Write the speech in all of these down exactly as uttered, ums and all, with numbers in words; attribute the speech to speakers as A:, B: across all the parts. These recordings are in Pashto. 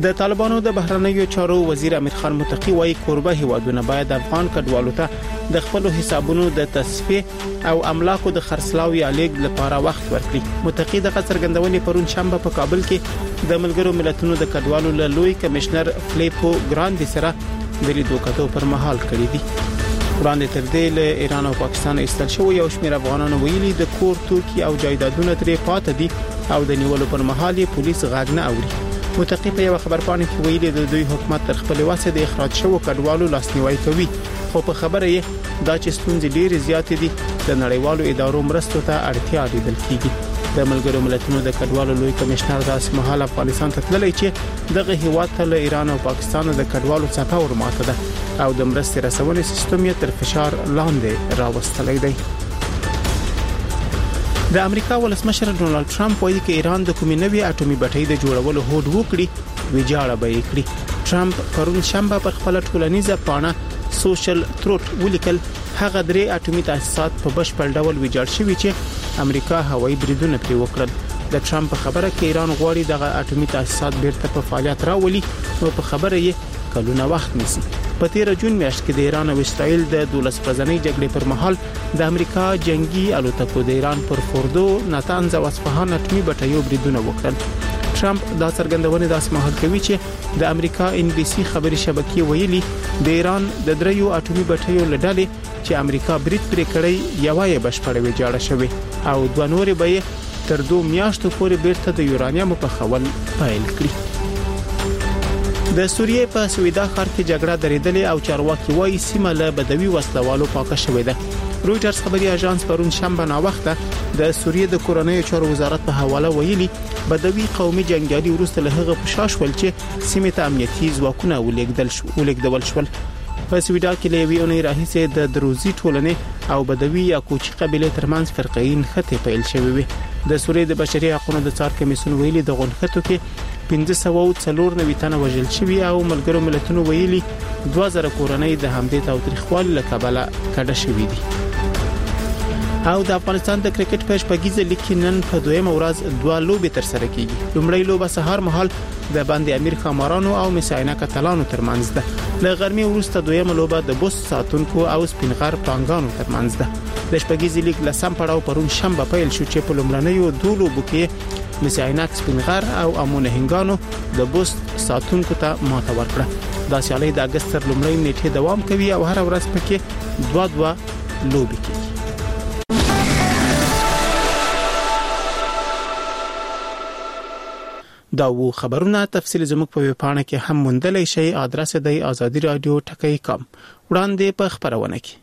A: د طالبانو د بهرنیو چارو وزیر امیر خان متقی وايي کوربه هیوادونه باید افغان کډوالو ته د خپل حسابونو د تصفیه او املاکو د خرڅلاو یا لیږد لپاره وخت ورکړي. متقی د څرګندونې پرون شنبه په کابل کې د ملګرو ملتونو د کډوالو له لوی کمشنر فلیپو ګراندي سره د لیدو کتو پر مهال کړی دي. وړاندې تر دې له ایران او پاکستان ایستل شوی یو شمېر افغانانو ویلي د کور توکي او جایدادونه ترې پاتې دي او د نیولو پر مهال پولیس غاګ نه اوري. متقی په یو خبرپاڼه کې ویلي د دوی حکومت تر خپل واسه د اخراج شوو کډوالو لاسنیوي کوي، خو په خبره یې دا چې ستونزې ډېرې زیاتې دي د نړیوالو ادارو مرستو ته اړتیا لیدل کیږي. د ملګرو ملتونو د کډوالو لوی کمشنر داس مهال افغانستان ته تللی چې دغه هیواد ته له ایران او پاکستان د کډوالو څخه ورماته ده او د مرستې رسونې سیستم یې تر فشار لاندې راوستلی دی. د امریکا ولسمشر ډونالد ټرمپ وایي چې ایران د کومې نوې اټومي بټۍ د جوړولو هوډ وکړي ویجاړه به یې کړي. ټرمپ پرون شنبه پر خپل ټولنیزه پاڼه سوشل تروت ولیکل هغه درې اټومي تاسیسات په بشپړ ډول ویجاړ شوي چې امریکا هوایي بریدونه پرې وکړل. د ټرمپ خبره کې ایران غواړي دغه اټومي تاسیسات بیرته په فعالیت راولي او په خبره یې کلونه وخت نیسي. په تیر جون میاشت کې د ایران او اسرائیل د دولس ورځنۍ جګړې پر مهال د امریکا جنگي الوتکو د ایران پر فوردو، ناتانز او اصفهان اټومي بټیو بریدونه وکړل. ټرمپ دا څرګندونه داس مهال کوي چې د امریکا ان بي سي خبري شبکې ویلي د ایران د دریو اټومي بټیو لړلې چې امریکا برید پرې کړی یو یې بشپړ ویجاړه شوی او دوه نورې به تر دوه میاشتو پورې بیرته د یورانیم په خول پیل کړي. د سوریې په سویدا ښار کې جګړه درېدلې او چارواکي وايي سیمه له بدوي وسلوالو پاکه شوې ده. رويټرز خبري اژانس پرون شنبه نا وخته د سوریې د کورنیو چارو وزارت په حواله ویلي بدوي قومي جنگیالي ورسته له هغه پښاش ول چې سیمه ته امنیتي ځواکونه ولېږدل شو ولېږدول شول. په سویدا کې له ویونې راهیسه د دروزي ټولنې او بدوي یا کوچي قبيله ترمنځ فرقین خطه پیل شوې وي. د سوریې د بشري حقوقو د څار کمیسیون ویلي د غونخته کې پنځه سوه او څلور نوي تنه وژل شوي او ملګرو ملتونو ویلي دوه زره کورنۍ د همدې تاوتریخوالي له کبله کډه شوې دي. او د افغانستان د کرکټ په شپږیزه لیګ کې نن په دویمه ورځ دوه لوبې تر سره کیږي. لومړی لوبه سهار مهال د باندې امیر خمارانو او مساینه کتلانو ترمنځ ده. له غرمې وروسته دویمه لوبه د بوس ساتونکو او سپینغر پانګانو ترمنځ ده. د شپږیزه لیګ لسم پړاو پرون شنبه پیل شو چې په لومړنیو دوه لوبو کې مساینه سپینغر او امونه هنګانو د بوس ساتونکو ته ماته ورکړه. دا سیالي د اگست تر لومړۍ نیټه دوام کوي او هر ورځ پکې دوه دوه لوبې کوي. دا وو خبرونه تفصیل زموږ په ویبپاڼه کې هم موندلای شئ. ادرس دی ازادي رادیو ټکی کام. وړاندې په خبرونه کې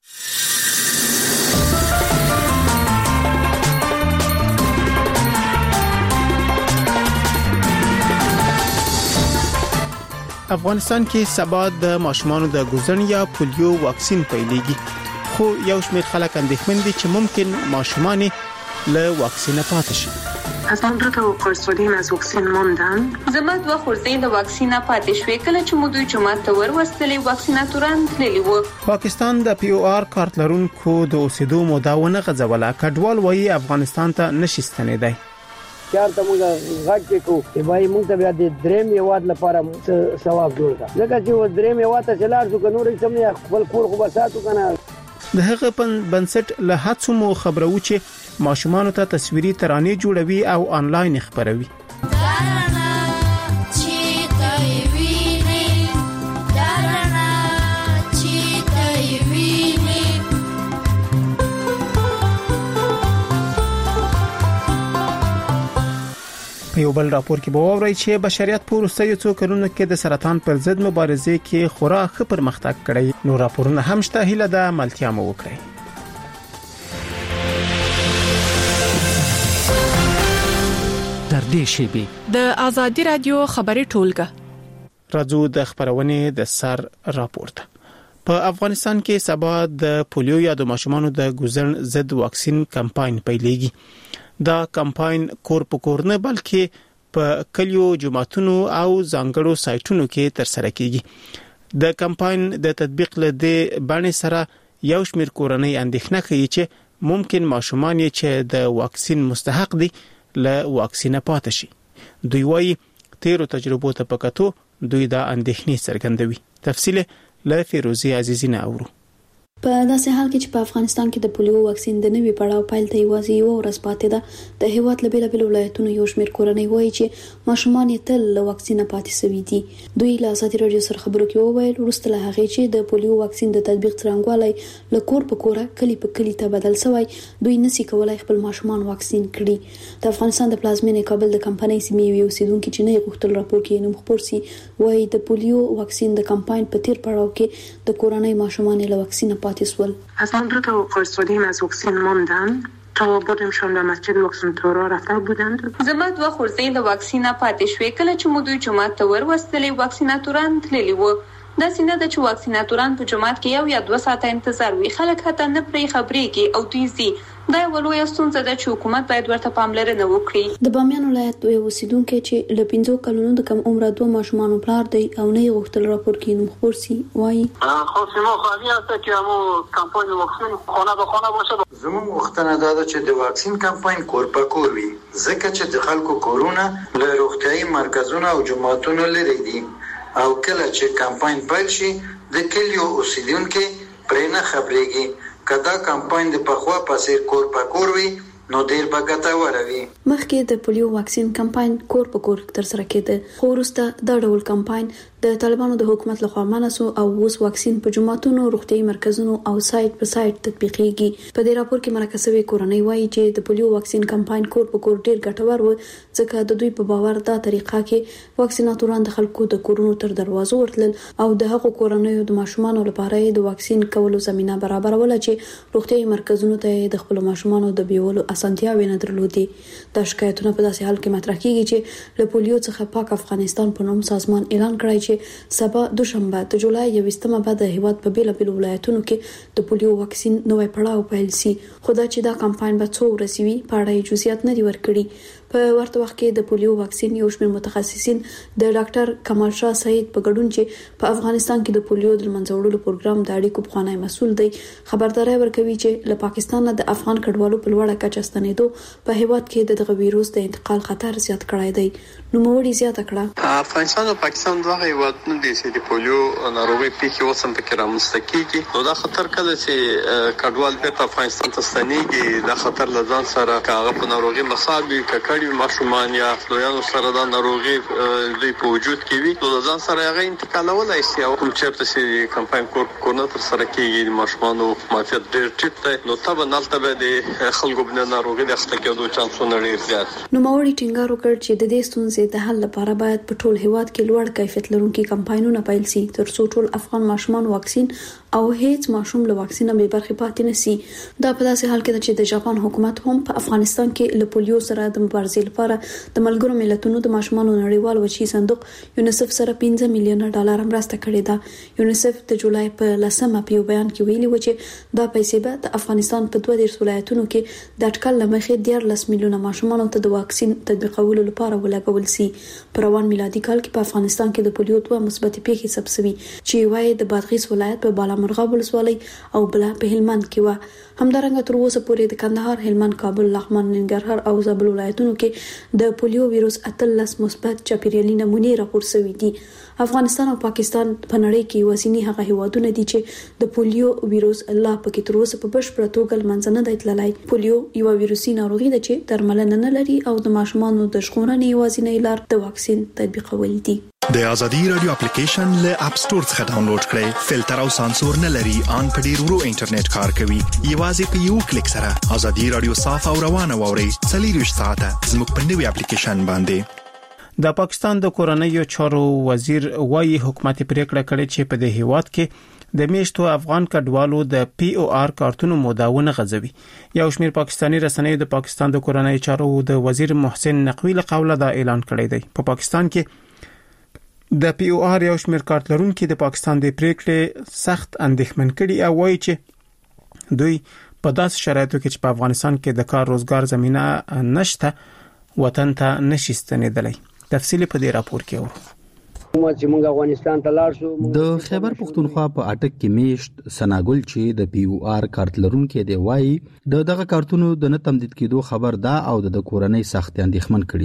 A: افغانستان کې سبا د ماشومانو د ګوزن یا پولیو واکسین پیلېږي، خو یو شمېر خلک اندېښمن دي چې ممکن ماشومان له واکسین پاتې شي.
B: از آن دو تا قرصالین از واکسین ماندن.
C: زما دوه خورځې د واکسین پاتې شوې کله چې مو دوی جماعت ته وروستلې واکسیناتوران تللی وو.
A: پاکستان د پی او آر کارت لرونکو د اوسېدو موده ونه غځوله. کډوال وایي افغانستان ته نشي ستنېدای.
D: چارته موږ غږ کې کو چې وایي موږ ته بیا د درېم یواد لپاره ثواب جوړ کړه، ځکه چې و درېم یواد ته چلار شو که نورې سم نه خپل کور خو به ساتو که نه.
A: د هغه بنسټ له هڅو مو خبرو چې ماشومان ته تصویري ترانې جوړوي او آنلاین خبروي. په یو بل راپور کې به ووري چې بشریت په وروستیو څو کلونو کې د سرطان پر ضد مبارزې کې خورا ښه پرمختګ کړی. نو راپورونه هم شته، هیله ده ملتیا مو وکړي.
E: در دې شیبه
F: د ازادي رادیو خبري ټولګه
A: راځو د خبرونه د سر راپورته. په افغانستان کې سبا د پولیو یا د ماشومانو د ګوزن ضد واکسین کمپاین پیلېږي. دا کمپاین کور په کور نه بلکې په کلیو، جماعتونو او ځانګړو سایټونو کې تر سره کیږي. د کمپاین د تطبیق لده باندې سره یو شمېر کورنۍ اندېښنه کوي چې ممکن ماشومان چې د واکسین مستحق دي له واکسینه پاتې شي. دوی وايي تیرو تجربو ته پکاتو دوی دا اندېښنې څرګندوي. تفصیل له فیروزی عزیزی نه اورو.
G: په داسې حال کې چې په افغانستان کې د پولیو واکسین د نوي پړاو پیل ته یوازې یو ورځ پاتې ده، د هیواد له بیلابیلو ولایتونو یو شمېر کورنۍ وایي چې ماشومان یې تل له واکسینه پاتې شوي دي. دوی له ازادي راډیو سره خبرو کې وویل وروسته له هغې چې د پولیو واکسین د تطبیق څرنګوالی له کور په کوره کلی په کلی ته بدل شوی، دوی نشي کولای خپل ماشومان واکسین کړي. د افغانستان د پلازمینې کابل د کمپنۍ سیمې یو اوسیدونکي چې نه یې غوښتل راپور کې نوم خپور سي، وایي د پولیو واکسین د کمپاین په تیر پړاو کې د کورنۍ ماشومان له واکسینه پاتې شول.
B: اصلا دو تا فرستادیم از واکسین ماندن تا بودمشان به مسجد واکسین تورا رفته بودند.
C: زما دوه خورځې له واکسینه پاتې شوې. کله چې مو دوی جماعت ته ورسېدلې واکسیناتوران تللي وو. دا سینه د چې واکسیناتوران په جماعت کې یو یا دوه ساعته انتظار وی، خلک حتی نه پرې خبرېږي او دوی زی دا یو لویه ستونزه ده چې حکومت باید ورته پاملرنه وکړي. د
G: بامیان ولایت یو اوسیدونکی چې له پنځو کلونو د کم عمره دوه ماشومانو پلار دی او نه یې غوښتل راپور کې نوم خپور سي، وایي
H: خو سیمه خالي است چې همو کمپاین واکسین خانه به خانه باشه.
I: زموږ غوښتنه دا ده چې د واکسین کمپاین کور په کور وي، ځکه چې د خلکو کورونه له روغتیايي مرکزونو او جماعتونو لري دي او کله چې کمپاین پیل شي د کلیو اوسیدونکو پرې نه خبرېږي. کدا کمپاین د پخوا پسې کور په کور وي نو ډیر به ګټور وي.
G: مخکې د پولیو واکسین کمپاین کور په کور تر سره کېده، خو وروسته دا ډول کمپاین د طالبانو د حکومت لخوا منسو او اوس واکسین په جماعتونو، روغتيایي مرکزونو او سایت په سایت تطبیقېږي. په دې راپور کې مرکه شوی کورنۍ وایي چې د پولیو واکسین کمپاین کور په کور ډیر ګټور و، ځکه د دوی په باور دا طریقه کې واکسیناتوران د خلکو د کورونو تر دروازو ورتلل او د هغو کورنۍ د ماشومانو لپاره د واکسین کولو زمينه برابرول چې روغتيایي مرکزونو ته د خپل ماشومانو د بیولو اسانتیاوې نه درلودې. دا شکایتونه په داسې حال کې مطرح کیږي چې له پولیو څخه پاک افغانستان په نوم سازمان اعلان کړی چې سبا دوشنبه د جولای یوویشتمه بعد د هیواد په بیلابیلو ولایتونو کې د پولیو واکسین نوې پړاو پیل شي. خو دا چې دا کمپاین به څو ورځې وي په اړه جزئیات نه دي ورکړي. په ورته وخت کې د پولیو واکسین یو شمېر متخصصین د ډاکټر کمال شاه سعید په ګډون چې په افغانستان کې د پولیو د منځ وړلو پروګرام د اړیکو پخوانی مسؤل دی خبرداري ورکوي چې له پاکستان نه د افغان کډوالو په لوړه کچه ستنېدو په هیواد کې دغه ویروس د انتقال خطر زیات کړی دی. نو موړي زیاته کړه.
H: افغانستان او پاکستان دوه هیوادونه دي چې د پولیو ناروغي پیښې وسم پکې رامنځته کیږي. نو دا خطر کله چې کډوال په افغانستان ته ستنېږي دا خطر لزان سره کاغه په ناروغي مصابي ککړي ماشومان یا لویانو سره دا ناروغي د په وجود کې وي نو ځان سره هغه انتقالولای شي او کوم چیرته چې کمپاین کور کورنر تر سره کېږي د ماشومانو معافیت ډېر ټیټ دی نو تبه نالته به د خلکو بنه ناروغي د اخته کېدو چانسونه ډېر زیات.
G: نو موري ټینګار وکړ چې د دې ستونزې د حل لپاره باید په ټول هیواد کې لوړ کیفیت لرونکي کمپاینونه پیل شي تر څو ټول افغان ماشومان واکسین او هیڅ ماشوم له واکسین به برخه پاتې نشي. دا په داسې حال کې چې د جاپان حکومت هم په افغانستان کې له پولیو سره د مبارزې لپاره د ملګرو ملتونو د ماشومانو نړیوال وچی صندوق یونیسف سره پنځه میلیونه ډالر مرسته کړې ده. یونیسف د جولای په لسمه په بیان کې ویلي و چې دا پیسې به د افغانستان په دوه دیرش ولایتونو کې د اټکل لمخې دیارلس میلیونه ماشومانو ته د واکسین تطبیقولو لپاره ولګول شي. په روان میلادي کال کې په افغانستان کې د پولیو دوه مثبت پیښې ثبت شوې چې وايي د بادغیس ولایت په بالامرغاب ولسوالۍ او بل په هلمند کې و. همدارنګه تر اوسه پورې د کندهار، هلمند، کابل، لغمان، ننګرهار او زابل ولایتونو کې د پولیو ویروس اتلس مثبت چاپیریالي نمونې راپور شوې دي. افغانستان او پاکستان په نړۍ کې وسینی هغه هیوادونه دي چې د پولیو ویروس الله پکې تر اوسه په بشپړه توګه منځنه دی تللی. پولیو یو ویروسي ناروغي ده چې درملنه نه لري او د ماشومانو د ژغورنې یوازینۍ لار د واکسین تطبیقول دي.
J: د ازادي رادیو اپلیکیشن له اپ سټور څخه ډاونلوډ کړئ. فلټر او سانسور نه لري، ان په ډیر ورو انټرنیټ کار کوي. یوازې په یو کلیک سره ازادي رادیو صاف او روانه ووري. څلور ساعته زموږ په نوي اپلیکیشن باندې.
A: د پاکستان د کورنیو چارو وزیر وايي حکومت پریکړه کړې چې په دې هیواد کې د میشتو افغان کډوالو د پی او آر کارتونو موداونه غځوي. یو شمېر پاکستانی رسنیو د پاکستان د کورنیو چارو د وزیر محسن نقوی له قوله دا اعلان کړی دی. په پاکستان کې د پی او آر یو شمېر کارت لرونکي د پاکستان د پریکړې سخت اندېښمن کړي او وایي چې دوی په داسې شرایطو کې چې په افغانستان کې د کار روزګار زمينه نشته وطن ته نشي ستنېدلی. تفصیل په دې راپور کې
D: موږ افغانستان ته لاړ شو.
K: د خیبر پختونخوا په اټک کې میشت سناګل چې د پی او آر کارت لرونکي دی وایي د دغه کارتونو د نه تمدید کېدو خبر دا او د کورنۍ سخت اندېښمن کړي دي.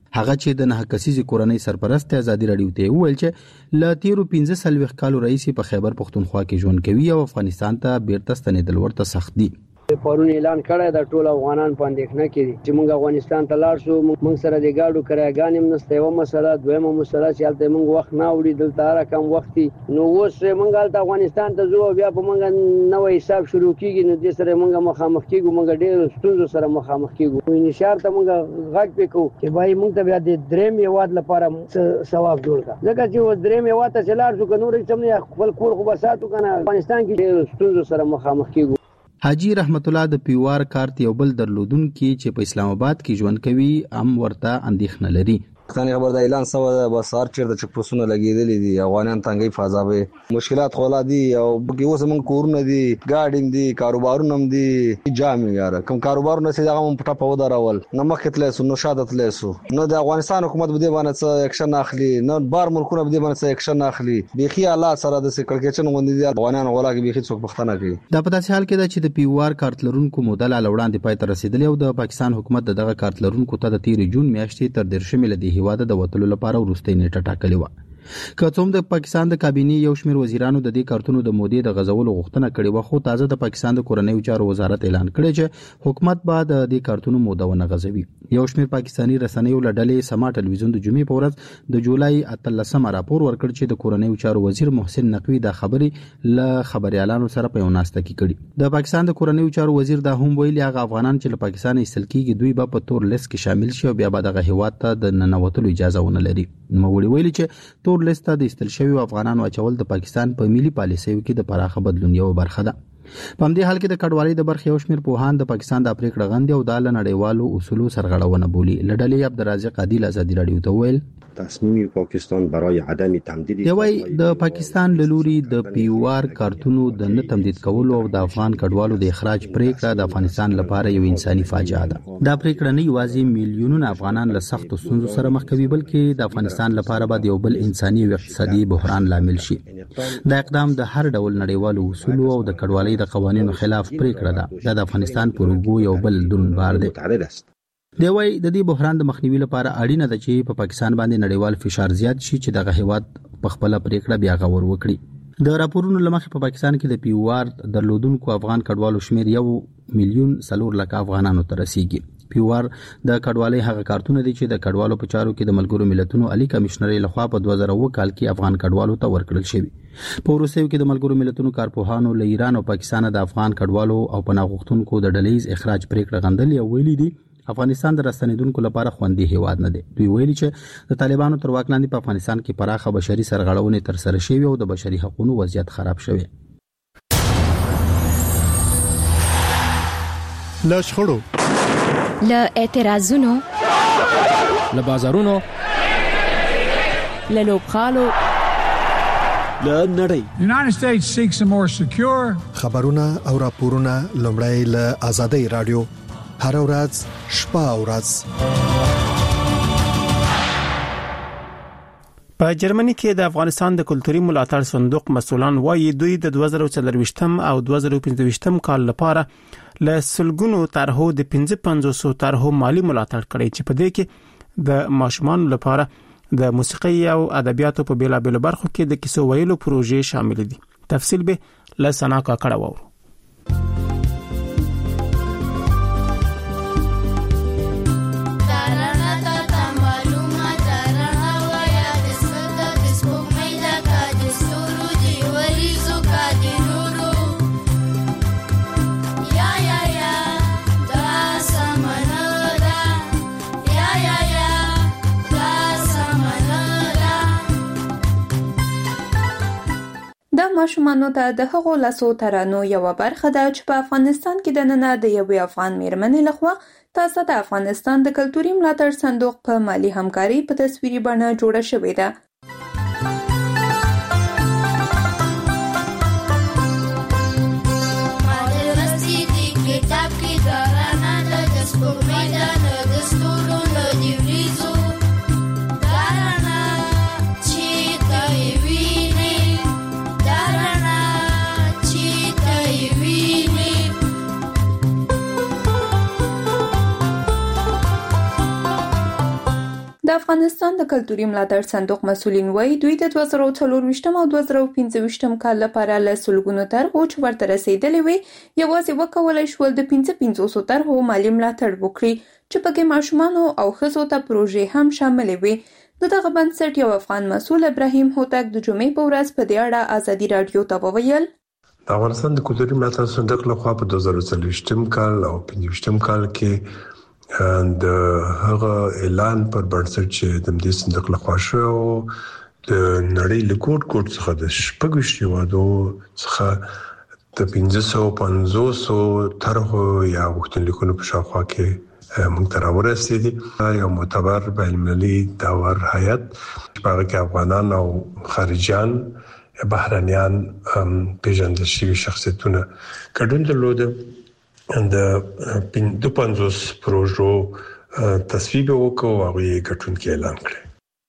K: هغه چې د نه کسیزي کورنۍ سرپرست ازادي رادیو ته ویل چې ل تیرو پنځه سلويخ کالو رئیس په خیبر پختونخوا کې ژوند کوي او افغانستان ته بیرته ستنېدل ورته سخت دي.
D: پرون اعلان کړی دا ټول افغانان په اندېښنه کې دي چې موږ افغانستان ته لاړ شو. موږ سره د ګاډو کرایګانې هم نشته. یوه مسله دویمه مسله چې هلته موږ وخت نه وړي دلته هر کم وخت نو اوس موږ هلته افغانستان ته ځو بیا په موږ نوی حساب شروع کیږي نو دې سره موږ مخامخ کیږو. موږ ډېر ستونزو سره مخامخ کیږو. انشار ته موږ غږ وکړو چې بای موږ ته بیا د درېیم هېواد لپاره ثواب جوړ کړه ځکه چې اوس درېیم هېواد ته چې لاړ شو که نور هېڅ هم نه خپل کور خو به ساتو که نه افغانستان کې ډېرو ستونزو سره مخامخ کیږو.
K: حاجی رحمت الله د پیوار کارت یو بل درلودونکي چې په اسلام آباد کې ژوند کوي هم ورته اندېښنه لري.
L: ځکه خبر د اعلان سو د بسار چیرته چې پوسونه لګیدلې دي افغانان تنګي فضا مشکلات خولا دي او بګي اوس موږ کورونه دي ګاډیم دي کاروبارونه هم دي جامې یار کوم کاروبارونه چې هغه په ټاپه ودرول نو مخکې تلسو نو شاده تلسو نو د افغانستان حکومت بده باندې څه اکشن اخلي نو بار ملکونه بده باندې څه اکشن اخلي بيخي الله سره د سکرکچن غوندي دي افغانان غولا کې بيخي څوک پښتنه کوي.
K: دا په داسې حال کې ده چې د پیوار کارت لرونکو مودل لوړاندې پای ته رسیدلی او د پاکستان حکومت دغه کارت لرونکو ته د تیر جون میاشتې تر درشمه لدی هواده د وټلو لپاره ورسته نیټه ټاکلې و. که څوم د پاکستان د کابینې یو شمېر وزیرانو د دې کارتونو د مودې د غزولو غوښتنه کړې و خو تازه د پاکستان د کورنیو چارو وزارت اعلان کړی چې حکومت به د دې کارتونو موده ونه غزوي. یو شمېر پاکستانی رسنیو له ډلې سما ټلویزیون د جمعې په ورځ د جولای اتلسمه راپور ورکړ چې د کورنیو چارو وزیر محسن نقوی د خبرې له خبريالانو سره په یو ناسته کې کړي. د پاکستان د کورنیو چارو وزیر دا هم ویلي هغه افغانان چې له پاکستان ایستل کیږي دوی به په تور لیست کې شامل شي او بیا به دغه هیواد ته د ننوتلو اجازه ونه لري. نو ویلي چې تور لیست ته د ایستل شوی افغانانو اچول د پاکستان په ملي پالیسیو کې د پراخه بدلون یو برخه ده. په همدې حال کې د کډوالۍ د برخې یو شمېر پوهان د پاکستان د پریکړه غندي او د نړیوالو اصولو سرغړونه بولي. لړلې عبدالرزاق عادل ازادي رادیو ته ویل
M: تصمیم پاکستان برای عدم تمدید
K: دوی د پاکستان لوري د پیوار کارتونو د نه تمدید کولو او د افغان کډوالو د اخراج پریکړه د افغانستان لپاره یو انساني فاجعه ده. دا پریکړه نه یوازې میلیونونه افغانان له سخت ستونزو سره مخ کوي بلکې د افغانستان لپاره به یو بل انساني او اقتصادي بحران لامل شي. دا اقدام د هر ډول نړیوالو اصولو او د کډوالۍ د قوانینو خلاف پریکړه ده. د افغانستان پر وګو یو بل دون بار دی. دی وای د دې بحران د مخنیوي لپاره اړینه ده چې په پاکستان باندې نړیوال فشار زیات شي چې دغه هیواد په خپل پریکړه بیا غور وکړي. د راپورونو لمخې په پاکستان کې د پیوار درلودونکو افغان کډوالو شمیر یو میلیون څلور لک افغانانو ته رسیدي. پیوار د کډوالۍ هغه کارتونه دي چې د کډوالو په چارو کې د ملګرو ملتونو عالی کمشنري لخوا په دوه زره اووه کال کې افغان کډوالو ته ورکړل شوی. په وروستیو کې د ملګرو ملتونو کارپوهانو له ایران او پاکستان د افغان کډوالو او پناه غوښتونکو د ډلهیز اخراج پریکړه غندل او ویلي دي افغانستان د راستنیدونکو لپاره خوندي هیواد نه دی. دوی ویلي چې د طالبانو تر واک لاندې په افغانستان کې پراخه بشري سرغړونې تر سره شوې او د بشري حقوقو وضعیت خراب شوی.
J: له شخړو
N: له اعتراضونو
E: له بازارونو
F: له لوبغالو
E: له نړۍ
O: United States seeks a more secure
J: خبرونه او راپورونه لومړی له آزادۍ رادیو هر ورځ شپه او ورځ.
A: په جرمني کې د افغانستان د کلتوري ملاتړ صندوق مسولان وایي دوی د دوه زره څلرويشتم او دوه زره پنځويشتم کال لپاره له سلګونو طرحو د پنځه پنځوس طرحو مالی ملاتړ کړی چې په دې کې د ماشومان لپاره د موسیقي او ادبیاتو په بیلابېلو برخو کې د کیسو ویلو پروژې شامل دي. تفصیل به له سنا کاکړه وورو.
C: دا ماشومانو ته د هغو لاسو ترانو یو برخه ده چې په افغانستان کې د نن د یوې افغان میرمنې لخوا تاسو د افغانستان د کلتوري ملاتړ صندوق په مالی همکاري په تصویري بڼه جوړه شوې ده. د افغانستان د کلتوري ملاتړ صندوق مسؤلین وایي دوی د دوه زره څلور او دوه زره پنځه کال لپاره له سلګونو طرحو چې ورته رسیدلې وي یوازې وکولای شول د پنځه پنځوس طرحو مالي ملاتړ وکړي چې پکې ماشومان او ښځو ته پروژې هم شامل وي. د دغه بنسټ یو افغان مسؤل ابراهیم هوتک د جمعې په ورځ په دې اړه ازادي رادیو ته وویل
N: د افغانستان د کلتوري ملاتړ صندوق لخوا په دوه زره څلور کال او پنځه کال کې د هغه اعلان پر بنسټ چې د دې صندوق لخوا شو د نړۍ له کوټ کوټ څخه د شپږ هیوادو څخه د پنځه سوه پنځوس طرحو یا غوښتنلیکونو په شاوخوا کې موږ ته راورسېدي. یو معتبر بین‌المللي داور هیئت چې په هغه کې افغانان او خارجیان بهرنیان پیژندل شوي شخصیتونه ګډون درلوده. د دوه پنځوس پروژو تصویب وکړو او هغه ګټون کې اعلان کړ.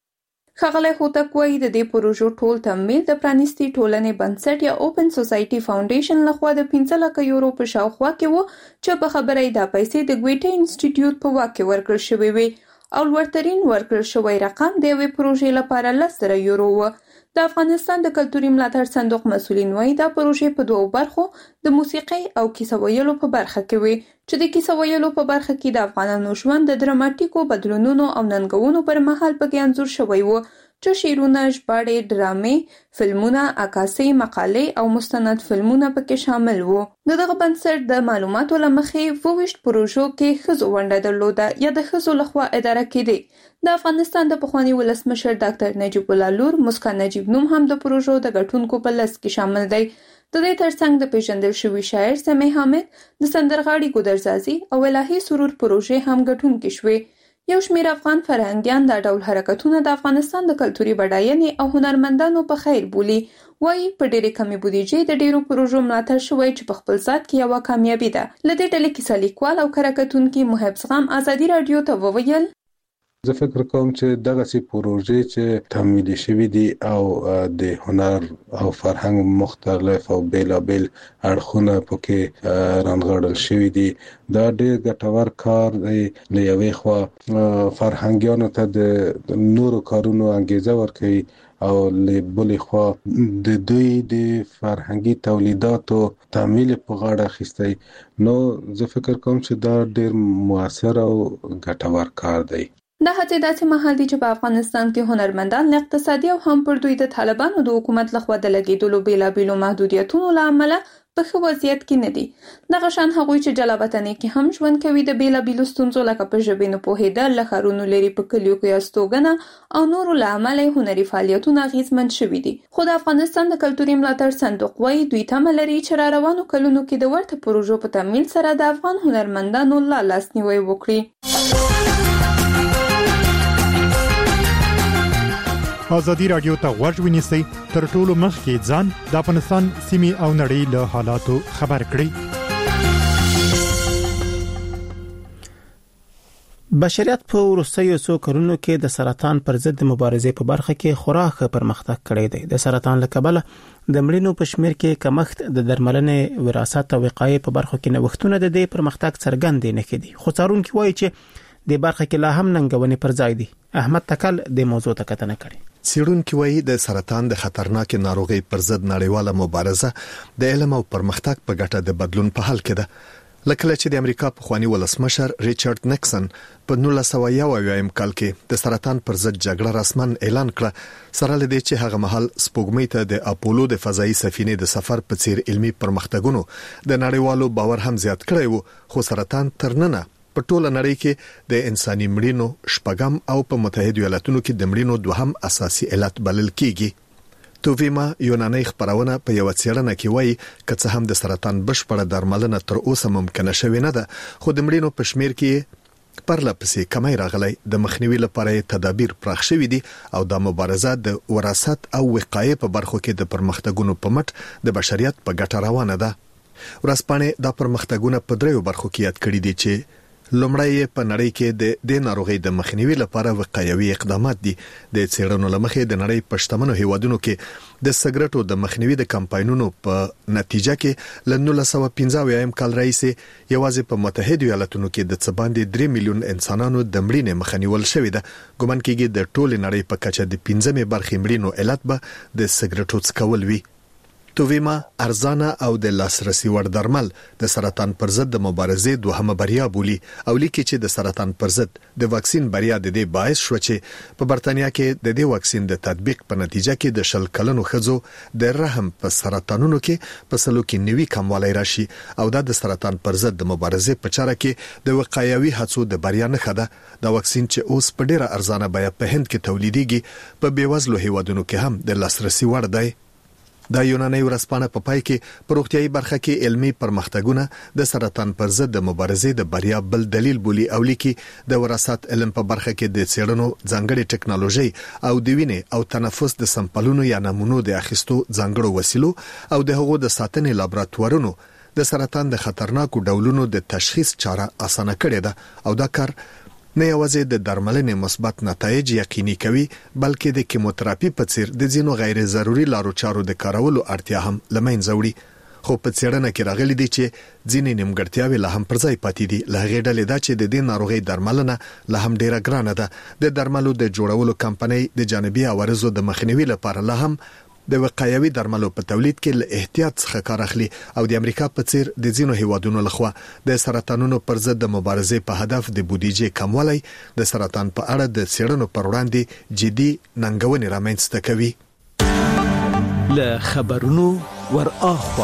C: ښاغلی هوتک وایي د دې پروژو ټول تمویل د پرانیستي ټولنې بنسټ یا اوپن سوسایټي فاونډیشن لخوا د پنځه لکه یورو په شاوخوا کې وو چې په خبره یې دا پیسې د ګویټه انسټیټیوټ په واک کې ورکړل شوې وي او لوړترین ورکړل شوی رقم د یوې پروژې لپاره لس زره یورو و. د افغانستان د کلتوري ملاتړ صندوق مسؤلین وایي دا پروژې په دوو برخو د موسیقۍ او کیسه ویلو په برخه کې وي چې د کیسه ویلو په برخه کې د افغانانو ژوند د دراماتیکو بدلونونو او ننګونو پر مهال پکې انځور شوی و چې شعرونه، ژباړې، ډرامې، فلمونه، عکاسۍ، مقالې او مستند فلمونه پکې شامل وو. د دغه بنسټ د معلوماتو له مخې اووه ویشت پروژو کې ښځو ونډه درلوده یا د ښځو لخوا اداره کېدې. د افغانستان د پخواني ولسمشر ډاکټر نجیب الله لور مسکن نجیب نوم هم د پروژو د ګټونکو په لست کې شامل دی. د دې ترڅنګ د پیژندل شوي شاعر سمیع حامد، د سندرغاړي ګودرزازي او الهي سرور پروژې هم ګټونکې شوې. یو شمېر افغان فرهنګیان دا ډول حرکتونه د افغانستان د کلتوري بډاینې او هنرمندانو په خیر بولي. وایي په ډېرې کمې بودیجې د ډېرو پروژو ملاتړ شوی چې په خپل ذات کې یوه کامیابي ده. له دې ډلې کیسه لیکوال او کره کتونکي محب زغم ازادي رادیو ته وویل
P: زه فکر کوم چې دغه سي پروژې چې تمویل شوي دي او د هنر او فرهنګ مختلف او بیلابیل اړخونه پکې رانغړل شوي دي دا ډېر ګټور کار دی. له یوې خوا فرهنګیانو ته د نورو کارونو انګیزه ورکوي او له بلې خوا د دوی د فرهنګي تولیداتو تمویل په غاړه اخیستی. نو زه فکر کوم چې دا ډېر مؤثر او ګټور کار دی.
C: دا هڅې داسې مهال دي چې په افغانستان کې هنرمندان له اقتصادي او هم پر دوی د طالبانو د حکومت لخوا د لګېدلو بیلابیلو محدودیتونو له امله په ښه وضعیت کې نه دي. دغه شان هغوی چې جلا وطنۍ کې هم ژوند کوي د بیلابیلو ستونزو لکه په ژبې نه پوهېدل، له ښارونو لرې په کلیو کې استوګنه او نورو له امله هنري فعالیتونه اغېزمن شوي دي. خو د افغانستان د کلتوري ملاتړ صندوق وایي دوی تمه لري چې را روانو کلونو کې د ورته پروژو په تمویل سره د افغان هنرمندانو لا لاسنیوی وکړي.
Q: ازادي رادیو ته غوږ ونیسئ تر ټولو مخکې ځان د افغانستان سیمې او نړۍ له حالاتو خبر کړئ.
A: بشریت په وروستیو څو کلونو کې د سرطان پر ضد مبارزې په برخه کې خورا ښه پرمختګ کړی دی. د سرطان له کبله د مړینو په شمېر کې کمښت، د درملنې، وراثت او وقایې په برخو کې نوښتونه د دې پرمختګ څرګند نه کړي. خو څارونکي وایي چې د برخه کې لا هم ننګونې پر ځای دي. احمد تکل د موضوع ته کتنه کړې.
J: څېړونکي وایي د سرطان د خطرناک ناروغي پر ضد نړیواله مبارزه د علم او پرمختګ په ګټه د بدلون په حال کې ده. لکه چې د امریکا پخوانی ولسمشر ریچارډ نیکسن په نولس سوه یو اویایم کال کې د سرطان پر ضد جګړه رسمن اعلان کړه، سره لدې چې هغه مهال سپوږمۍ ته د اپولو د فضایي سفینې د سفر په څیر علمي پرمختګونو د نړیوالو باور هم زیات کړی وو. خو سرطان تر ننه په ټوله نړۍ کې د انساني مړینو شپږم او په متحده ایالاتونو کې د مړینو دوهم اساسي علت بلل کیږي. توویما یوناني خبرونه په یو څېړنه کې وایي چې هم د سرطان بشپړه درملنه تر اوسه ممکنه شوې نه ده، خو د مړینو په شمېر کې پرلپسې کمی راغلی. د مخنیوي لپاره تدابیر پراخ شوي دي او د مبارزه د وراثت او وقایې په برخو کې د پرمختګونو په مټ د بشریت په ګټه روانه ده. ورځپاڼې دا پرمختګونه په دریو برخو کې یاد کړي دي چې لومړی په نړۍ کې د د ناروغي د مخنیوي لپاره وقایوي اقدامات دي. د څېړنو لمخې د نړۍ په شتمنو هیوادونو کې د سګرټو د مخنیوي د کمپاینونو په نتیجه کې ل نولس سوه پنځه اویا کال راځي یوازې په متحده ایالاتونو کې د څباندې درې میلیون انسانانو د مړینې مخنیول شوې ده. ګومان کېږي د ټول نړۍ په کچه د پنځمې برخې مړینو علت به د سګرټو څکول وي. توویما ارزانه او د لاسرسي وړ درمل د سرطان پر ضد د مبارزې دوهمه بریا بولی او لیکي چې د سرطان پر ضد د واکسین بریا د دې باعث شو چې په برتانیا کې د دې واکسین د تطبیق په نتیجه کې د شل کلنو ښځو د رحم په سرطانونو کې په سلو کې نوي کموالی راشي او دا د سرطان پر ضد د مبارزې په چاره کې د وقایوي هڅو د بریا نښه ده. دا واکسین چې اوس په ډیره ارزانه بیه په هند کې تولیدېږي په بیوزلو هیوادونو کې هم د لاسرسي وړ دی. د یوناني ورځپاڼه په پای کې په روغتيایي برخه کې علمي پرمختګونه د سرطان پر ضد د مبارزې د بریا بل دلیل بولی او لیکي د وراثت علم په برخه کې د څېړنو ځانګړي ټکنالوژي او د وینې او تنفس د سمپلونو یا نمونو د اخیستو ځانګړو وسیلو او د هغو د ساتنې لابراتوارونو د سرطان د خطرناکو ډولونو د تشخیص چاره اسانه کړې ده او دا کار نه یوازې د درملنې مثبت نتایج یقیني کوي بلکې د کیموتراپي په څیر د ځینو غیر ضروري لارو چارو د کارولو اړتیا هم لمنځه وړي. خو په څېړنه کې راغلي دي چې ځینې نیمګړتیاوې لا هم پر ځای پاتې دي. له هغې ډلې دا چې د دې ناروغۍ درملنه لا هم ډیره ګرانه ده. د درملو د جوړولو کمپنۍ د جانبي عوارضو د مخنیوي لپاره لا هم د وقایوي درملو په تولید کې له احتیاط څخه کار اخلي او د امریکا په څیر د ځینو هیوادونو لخوا د سرطانونو پر ضد د مبارزې په هدف د بودیجې کموالی د سرطان په اړه د څېړنو پر وړاندې جدي ننګونې رامنځته کوي.
E: له خبرونو ور اخوا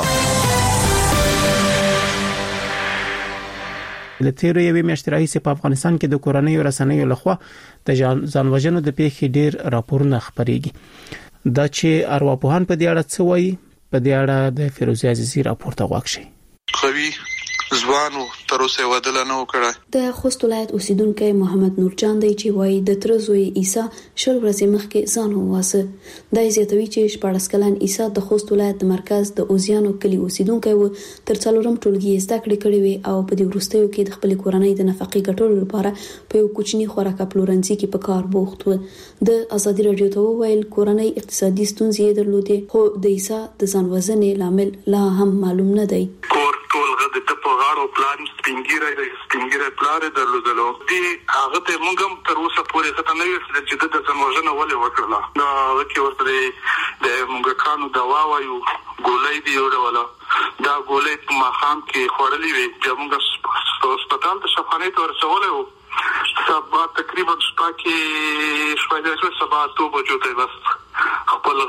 A: له تیرو یوې میاشتې راهیسې په افغانستان کې د کورنیو رسنیو لخوا د ځانوژنو د پیښې ډیر راپورونه خپرېږي. دا چې ارواپوهان په دې اړه څه وایي په دې اړه د فیروزي عزیزي راپور ته غوښ شي.
R: خوي ځوانو تر اوسه ودل نه وکړه.
G: د خوست ولایت اوسیدونکو محمد نورجان دی چې وایي د ترزوی عیسی شل ورځې مخکې ځان وواسه. دا زیاتوي چې شپږ کلن عیسی د خوست ولایت د مرکز د اوزیانو کلی اوسیدونکو و تر څلورم ټولګي زده کړې کړې وي او په دې وروستیو کې د خپل کورنۍ د نفقې ګټلو لپاره په یو کوچني خوراک پلورنځي کې په کار بوخت و. د ازادي رادیو ته ویل کورنۍ اقتصادي ستونزې درلودې خو د عیسی د ځان وژنې لامل لا هم معلوم نه دی.
R: د په غاړو پلان سپینګیره د سپینګیره پلان درلودلو دي هغه ته موږ هم تر اوسه پورې څه نه ویل چې د ځنوژنه ولې وکړه. نو وکي ورته د موږ کانو دوا وایو ګولۍ دی وروله دا ګولۍ په مخام کې خورلې وي چې موږ هسپتال ته شفانې ته ورسولې وو سبا تقریبا شپه کې شپه د سبا تو بجو ته بس خپل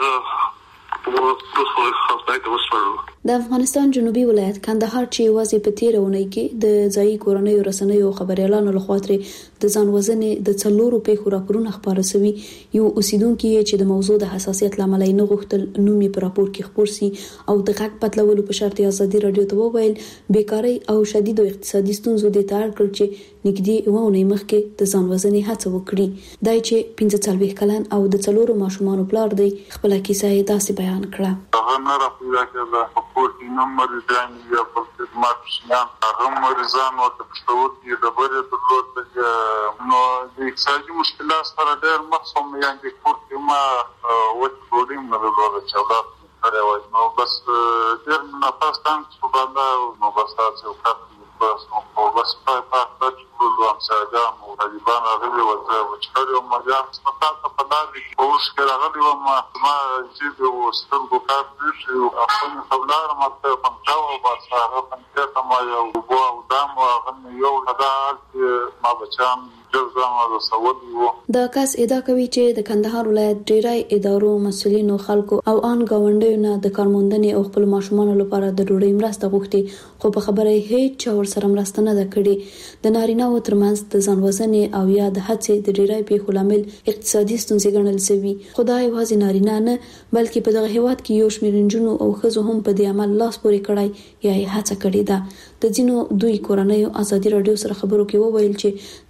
G: د افغانستان جنوبي ولایت کندهار چې یوازې په تیر اونۍ کې د ځایي کورنیو رسنیو خبريالانو لخوا ترې د ځان وژنې د څلورو پیښو راپورونه خبره شوي. یو اوسیدونکو چې د موضوع د حساسیت لامل نه غوښتل نوم یې په راپور کې خبر سي او د غږ بدلولو په شرط ازادي رادیو ته وویل بیکاری او شدید اقتصادي ستونزو د تار کړ چې نګدي ونه مخکې د ځان وژنې هڅه وکړي. دای چې پنځه څلوېښت کلن او د څلورو ماشومانو پلار دی خپل کیسه یې داسې بیان کړه.
R: هغه نه راپورته ده خپل نمبر دې یا په خدمت شیان هغه مریضان او د پښتورګي د بره د لوړ نو د اقتصادي مشکلات سره ډېر مخصوم یعنی کوټه ما وټ پروډیم نه لري چې دا نو بس ډېر نه پاستان څه باندې نو بس تاسو وکړئ بس نو بس په پاتې ټول هم ساجام او طالبان راغلي و چې کړو مجام ستاسو په دالي اوس کې راغلي و ما ما چې د سترګو کار دي او خپل خبرونه ماته پنځاو بس هغه څنګه ما یو بو او دام او غن یو حدا ما بچام
G: دا کس ادعا کوي چې د کندهار ولایت ډیری ادارو مسؤلینو خلکو او ان گاونډیو نه د کارموندنې او خپل ماشومان لپاره د ډوډۍ مرسته غوښتي خو په خبره هیڅ چا ورسره مرسته نه کړې. د نارینه و ترمنځ د ځان وژنې او یا د هڅې د ډیری پیښو لامل اقتصادي ستونزې ګڼل شوي. خدای یوازې نارینه نه بلکې په دغه هیواد کې یو شمېر نجونو او ښځو هم په دې عمل لاس پورې کړی یا یې هڅه کړې ده. د ځینو دوی کورنیو ازادي رادیو سره خبرو کې وویل چې د بیوزلۍ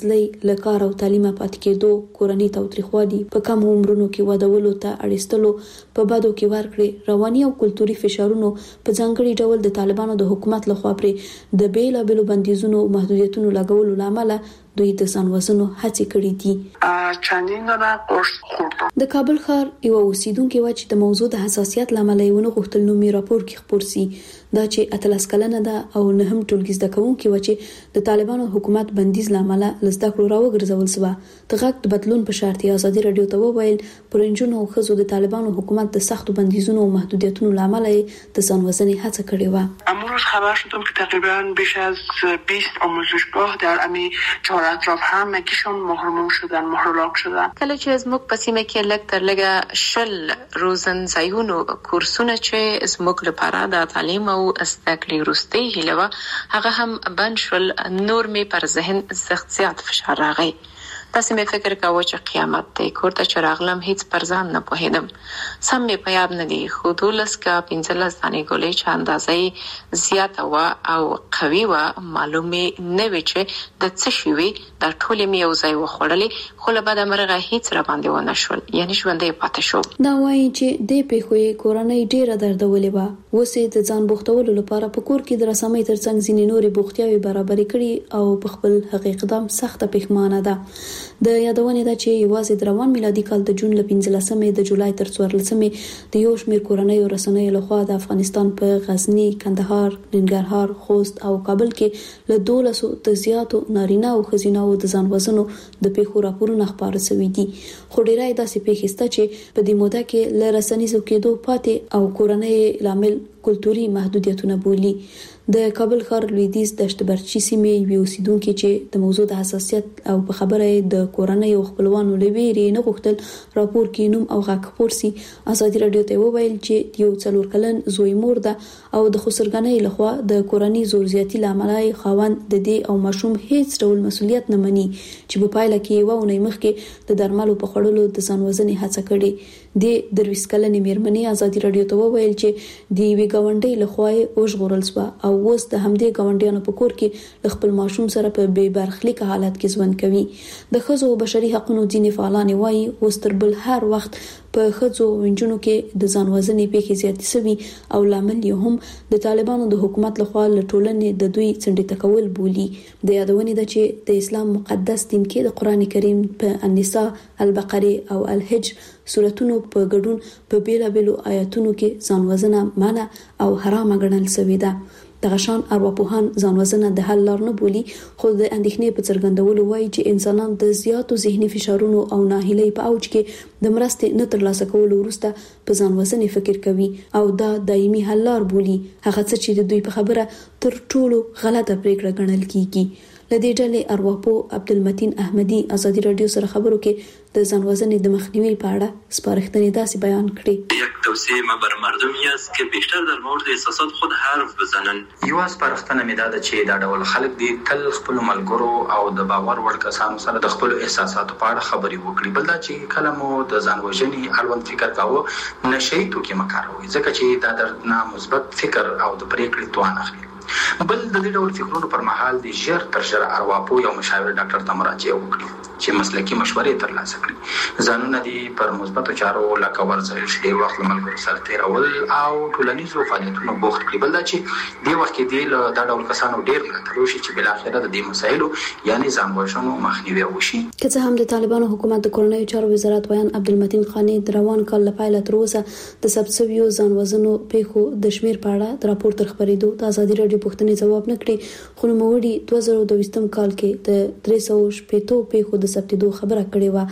G: بېوزلۍ له کار او تعلیم پاتې کېدو کورنۍ تاوتریخوالي په کم عمرونو کې ودولو ته اړیستلو په بادو کې ورکړي رواني او کلتوري فشارونو په ځانګړي ډول د طالبانو د حکومت لخوا پرې د بیلابېلو بندیزونو او محدودیتونو لګولو لامل دوی د ځان وژنو هڅې کړې دي.
B: چندین دونه قرص خوردم.
G: د کابل ښار یو اوسیدونکو و چې د موضوع د حساسیت لامل یې ونه غوښتل نو می راپور کې خبر سي دا چې اتلس کلنه ده او نه هم ټولګي زده کوونکي و چې د طالبانو حکومت بندیز لامل لزده کړو راوګرځول سو. د غږ د بدلون په شرط ازادي رادیو ته وویل پرنجونو او خزو د طالبانو حکومت د سختو بندیزونو او محدودیتونو لامل د ځان وژنې هڅه کړې و.
B: امروز خبر شدم که تقریبا بیش از بیست آموزشگاه در امی چهار اطراف هم مکیشون محروم شدن محرولاک شدن.
S: کله چې زموږ په سیمه کې لږ تر لږه شل روزنځایونو کورسونه چې زموږ لپاره د تعلیم او زده کړې وروستۍ هیله وه هغه هم بند شول، نور مې پر ذهن سخت زیات فشار راغی. تاسې مې فکر کاوه چې قیامت دی. کور ته چې راغلم هیڅ پر ځان نه پوهېدم. سم مې په یاد نه دي خو دولس که پنځلس دانې ګولۍ چې اندازه یې زیاته وه او قوي وه معلومې نه وې چې د څه شي وي. دا ټولې مې یو ځای وخوړلې خو له بده مرغه هیڅ راباندې ونه شول، یعنې ژوندی پاتې شوم.
G: دا وایي چې دې پیښو یې کورنۍ ډېره دردولې وه. اوس یې د ځان بوختولو لپاره په کور کې د رسامۍ ترڅنګ ځینې نورې بوختیاوې برابرې کړي او په خپل هغې اقدام سخته پښیمانه ده. د یادونې ده چې یوازې د روان میلادي کال د جون له پنځلسمې د جولای تر څوارلسمې د یو شمېر کورنیو رسنیو لخوا د افغانستان په غزني، کندهار، ننګرهار، خوست او کابل کې له دولسو د زیاتو نارینه او ښځینه د ځان وژنو د پیښو راپورونه خپاره شوي دي. خو ډیری داسې پیښې شته چې په دې موده کې له رسنیزو کېدو پاتې او کورنۍ لامل کلتوري محدودیتونه بولي. د کابل ښار لویدیځ دشت برچی سیمې یو اوسیدونکو چې د موضوع د حساسیت او په خبره د کورنۍ او خپلوانو لویری نه غوښتل راپور کې نوم او غږ خبر سي ازادي رادیو ته وویل چې یو څلور کلن زوی مور ده او د خسرګنۍ لخوا د کورنۍ زور زیاتی لامل خاوند د دې او ماشوم هیڅ ډول مسولیت نه مني چې په پایله کې وونه مخکې د درملو په خړلو د ځان وژنې هڅه کړې. د درویس کلنې میرمنې ازادي رادیو ته وویل چې د وی ګاونډي لخوا او ژغورل شو او اوس د همدې ګاونډیانو په کور کې خپل ماشوم سره په بې برخلیک حالت کې ژوند کوي. د ښځو او بشري حقوقو ځینې فعالان وایي اوس تر بل هر وخت په ښځو او نجونو کې د ځان وژنې پیښې زیاتې شوي او لامل یې هم د طالبانو د حکومت لخوا له ټولنې د دوی څنډې کول بولي. د یادونې ده چې د اسلام مقدس دین کې د قران کریم په النساء، البقره او الحج سورتونو په ګډون په بیلابېلو آیاتونو کې ځان وژنه منع او حرام ګڼل شوې ده. دغه شان ارواپوهان ځان وژنه د حل لار نه بولي خو د اندېښنې په څرګندولو وایي چې انسانان د زیاتو ذهني فشارونو او ناهیلۍ په اوج کې د مرستې نه ترلاسه کولو وروسته په ځان وژنې فکر کوي او دا دایمي حل لار بولي، هغه څه چې د دوی په خبره تر ټولو غلطه پریکړه ګڼل کیږي. لدې ډلې ارواپوه عبدالمتین احمدي ازادي رادیو سره خبرو کې د ځان وژنې د مخنیوي په اړه سپارښتنې داسې بیان کړې.
T: یک توصیه بر مردمی است که بیشتر در مورد احساسات خود حرف بزنن. یو سپارښتنه مې ده چې دا ډول خلک دي تل خپل ملګرو او د باور وړ کسانو سره د خپل احساساتو په اړه خبرې وکړي. بل دا چې کله مو د ځان وژنې اړوند فکر کاوه نشئ توکي مکاروي ځکه چې دا درنه مثبت فکر او د پریکړې توان اخلي. بل د دې ډول فکرونو پر مهال د ژر تر ژره ارواپوه یا مشاور ډاکټر ته مراجعه وکړي چې مسلکي مشورې ترلاسه کړي. ځانونه دي پر مثبتو چارو لکه ورزش، ډېر وخت له ملګرو سره تېرول او ټولنیزو فعالیتونو بوخت کړي. بل دا چې دې وخت کې دې له دا ډول کسانو ډېر ملاتړ وشي چې بالاخره د دې مسایلو یعنې ځان وژنو مخنیوی وشي.
G: که څه هم د طالبانو حکومت د کورنیو چارو وزارت ویان عبدالمتین خانی د روان کال له پیله تر اوسه د ثبت شویو ځان وژنو پیښو د شمېر په اړه د راپور تر خپرېدو د ازادي راډیو پوښتنې ځواب نه کړې خو نوموړي دوه زره دویشتم کال کې د درې سوه شپېتو پیښو د ثبتېدو خبره کړې وه.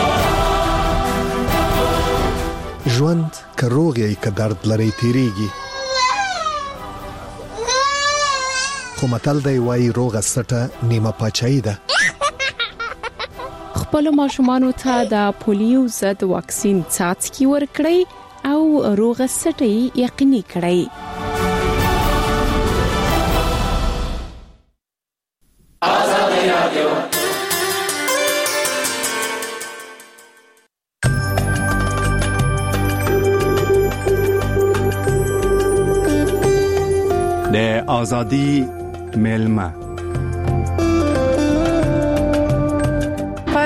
J: ژوند که روغ یې که درد لري تیریږي، خو متل دی وایي روغه سټه نیمه پاچاهي ده.
F: خپل ماشومانو ته د پولیو ضد واکسین څاڅکي ورکړئ او روغه سټه یقیني کړئ.
U: د ازادي ملما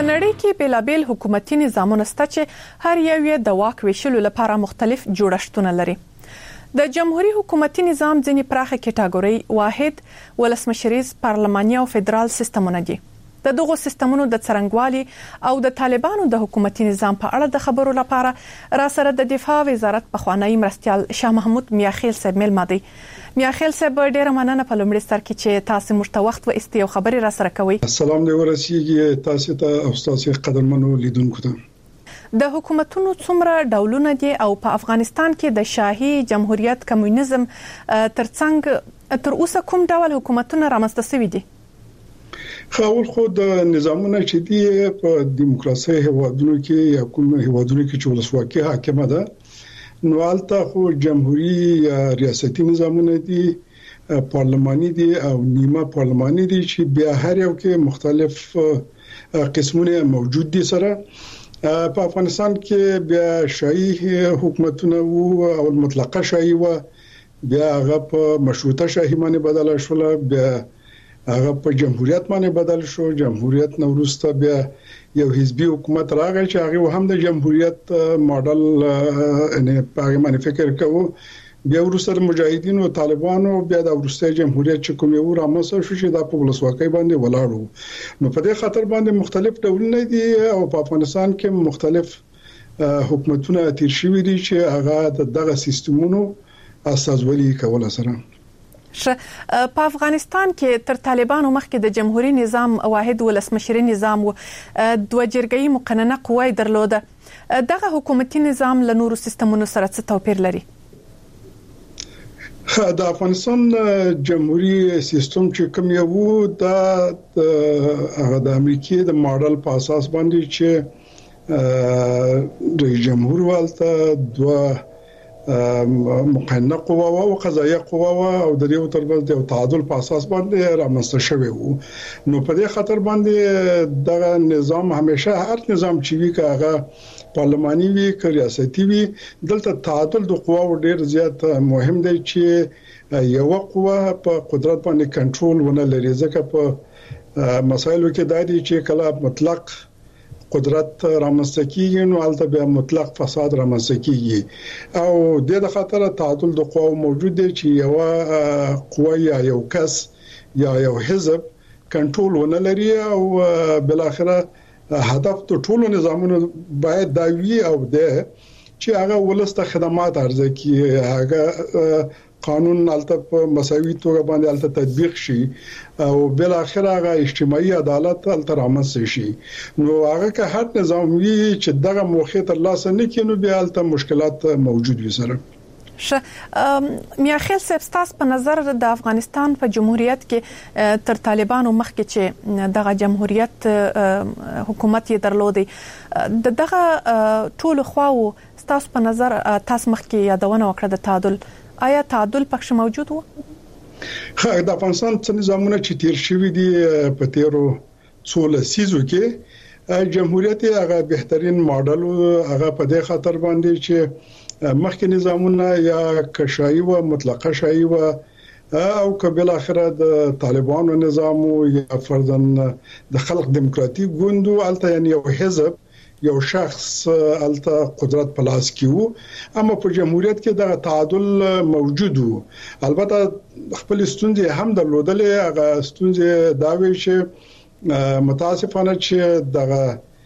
U: نړۍ کې بیلابل حکومتي نظامونه شته چې هر یو یې د واک ویشلو لپاره مختلف جوړښتونه لري. د جمهوریت حکومتي نظام ځینې پراخه کټګوري واحد ولسمشریز پارلماني او فدرال سیستمونه دي. د دغو سیستمونو د څرنګوالي او د طالبانو د حکومتي نظام په اړه د خبرو لپاره را سره د دفاع وزارت پخوانی مرستيال شاه محمود میاخیل صاحب ملمدي. میاخیل صاحب ډیره مننه په لومړي سر کې چې تاسو مشته وخت و استیو خبري را سره کوي.
V: السلام علیکم ورسیږي تاسو ته او تاسو قدرمنو لیدونکو ته.
U: د حکومتونو څومره ډولونه دي او په افغانستان کې د شاهي جمهوریت کمونیزم ترڅنګ تر اوسه کوم ډول حکومتونه رامنځته شوي دي؟
V: خاور خو د نظامونه چې دی په دیموکراسي هوادونو کې یا کوم هوادونو کې چې ولسواکي حاکمه ده نو البته خو جمهوریت یا ریاستي نظامونه دي پارلماني دي او نیمه پارلماني دي چې بیا هر یو کې مختلف قسمونه موجود دي. سره په افغانستان کې بیا شاهي حکومتونه او مطلقه شاهي و بیا هغه په مشروطه شاهي باندې بدل شول بیا هغه په جمهوریت باندې بدل شو. جمهوریت نو وروسته بیا یو حزبي حکومت راغی چې هغه هم د جمهوریت ماډل نه په باندې فکر کوو. بیا وروسته مجاهدین او طالبانو بیا د وروسته جمهوریت چې کوم یو رامنځته شو چې د په ولسواکۍ باندې ولاړو. نو په دې خاطر باندې مختلف ډولونه دي او په افغانستان کې مختلف حکومتونه تیر شوي دي چې هغه دغه سیستمونو اساسولي کول سره.
U: په افغانستان کې تر طالبانو مخکې د جمهوریت نظام واحد ولسمشری نظام و دوه جرګې مقننه قوه درلوده. دغه حکومتي نظام له نورو سیستمونو سره څه توپیر لري؟
V: د افغانستان جمهوریت سیستم چې کوم یو د هغه د امریکای د ماډل په اساس باندې چې د جمهور والته دوه مقننه قوه او قضایه قوه او د یو تربل د تعادل په اساس باندې رامنځته شوی وو. نو په دې خاطر باندې دغه نظام همیشه هر نظام چې وی کاغه پارلماني وی که ریاستي وی دلته تعادل د قواو ډیر زیات مهم دی چې یو قوه په قدرت باندې کنټرول ونه لري. ځکه په مسایلو کې دا دي چې کله مطلق قدرت رامنځته کیږي نو البته بیا مطلق فساد رامنځته کیږي او د دې خاطر تعادل د قواو موجود دی چې یو قوه یا یو کس یا یو حزب کنټرول ونه لري او بل اخره هدف د ټولو نظامونو باید دا وي او د چې هغه ولسته خدمات ارزه کی هغه قانون البته په مساوي توګه باندې البته تطبیق شي او بل اخر هغه اجتماعي عدالت البته رامنځته شي. نو هغه که هر نظام وی چې دغه موخه تر لاسه نه کینو بیا البته مشکلات موجود وي. سره
U: شه میاخیل صاحب تاسو په نظر د افغانستان په جمهوریت کې تر طالبانو مخکې چې دغه جمهوریت حکومت یې درلودي دغه ټول خواو تاسو په نظر تاسو مخکې یادونه وکړه د تعادل آیا تعادل پکښ موجود وو؟
V: خا د افغانستان څخه نظامونه چې تیر شوی دي په تیرو څو لسیزو کې جمهوریت هغه بهترین ماډل هغه په دې خاطر باندې چې مخکې نظامونه یا کشایي و مطلقه شایي و او کبل اخره د طالبانو نظام یا فرضاً د خلق دموکراتیک ګوند الته یعنی یو حزب یو شخص الته قدرت پلاس کیو. اما په جمهوریت کې د تعادل موجود وو. البته خپل ستونزې هم درلودلې هغه ستونزې دا وی چې متاسفانه چې دغه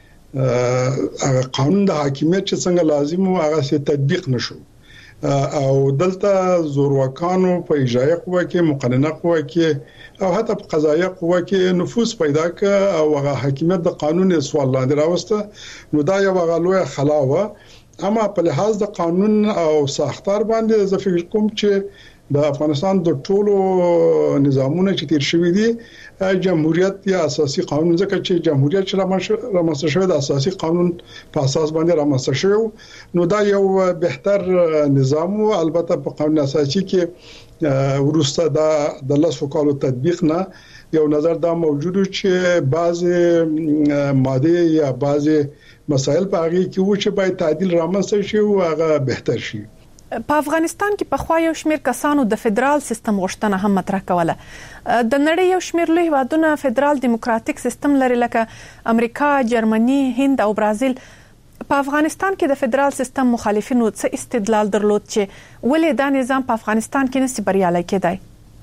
V: هغه قانون د حاکمیت چې څنګه لازم وو هغه سي تطبیق نشو او دلته زورواکانو په اجرایه قوه کې مقننه قوه کې او حتی په قضایه قوه کې نفوذ پیدا ک او هغه حاکمیت د قانون سوال لاندې راوسته. نو دا یو غلوه خلاوه. اما په لحاظ د قانون او ساختار باندې زه فکر کوم چې د افغانستان د ټولو نظامونو چې تیر شوی دي جمهوریت یا اساسي قانون ځکه چې جمهوریت چې رامنځته شوی د اساسي قانون په اساس باندې رامنځته شوی نو دا یو بهتر نظام او البته په قانون اساسي کې ورسته دا د لاسو کالو تطبیق نه یو نظر دا موجود چې بعض ماده یا بعض مسائل په هغه کې و چې باید تعدیل رامنځته شي او هغه بهتر شي.
U: په افغانستان کې په خوا یو شمېر کسانو د فدرال سیستم غوښتنه هم مطرح کوله. د نړۍ یو شمېر لوی هیوادونه فدرال دیموکراتیک سیستم لري لکه امریکا، جرمني، هند او برازیل. په افغانستان کې د فدرال سیستم مخالفینو څه استدلال درلود چې ولې دا نظام په افغانستان کې نشي بریالي کېدای؟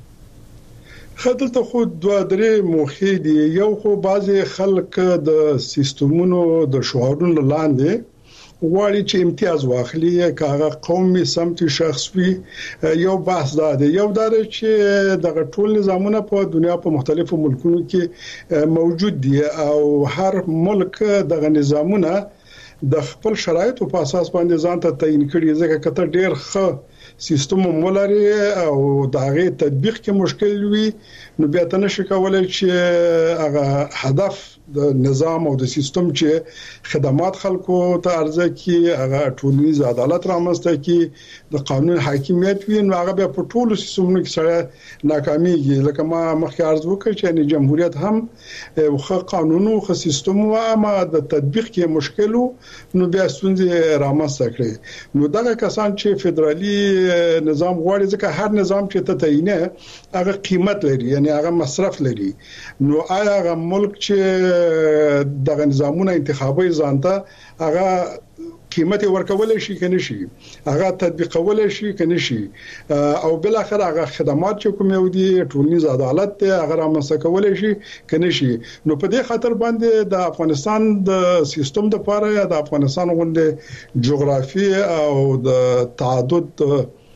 V: خدلته خو دوه درې موخې دي. یو خو بعضي خلک د سیستمونو د شعارونو لاندې غواړي چې امتیاز واخلي، کاغه قومي سمتي شخص وي. یو بحث دا دی. یو دا چې د ټول نظامونه په دنیا په مختلفو ملکونو کې موجود دي او هر ملک د نظامونه د خپل شرایطو په اساس باندې ځان ته تعین کړي. ځکه کته ډېر ښه سیستم مولري او د هغه تطبیق کې مشکل وي، نو بیا ته نشي کولای چې هغه هدف د نظام او د سیستم چې خدمات خلکو ته ارزه کی، هغه ټولنیز عدالت رامنځته کی، د قانون حاکمیت وي، نو هغه بیا په ټولو سیستمونو کې سره ناکاميږي. لکه ما مخکې عرض وکړ چې یعنی جمهوریت هم یو ښه قانون او ښه سیستم و، اما د تطبیق کې مشکل و، نو بیا ستونزې رامنځته کړې. نو دغه کسان چې فدرالي نظام غواړي، ځکه هر نظام چې ته تعینه هغه قیمت لري، یعنی هغه مصرف لري. نو آیا هغه ملک چې دغه نظامونه انتخابي ځانته هغه قیمت ورکول شي کنه شي، هغه تطبیقول شي کنه شي، او بل اخر هغه خدمات چې کوم یو دي ټولنیز عدالت ته هغه رامنځته کول شي کنه شي. نو په دې خاطر باندې د افغانستان د سیستم د لپاره یا د افغانستان غونډه جغرافي او د تعدد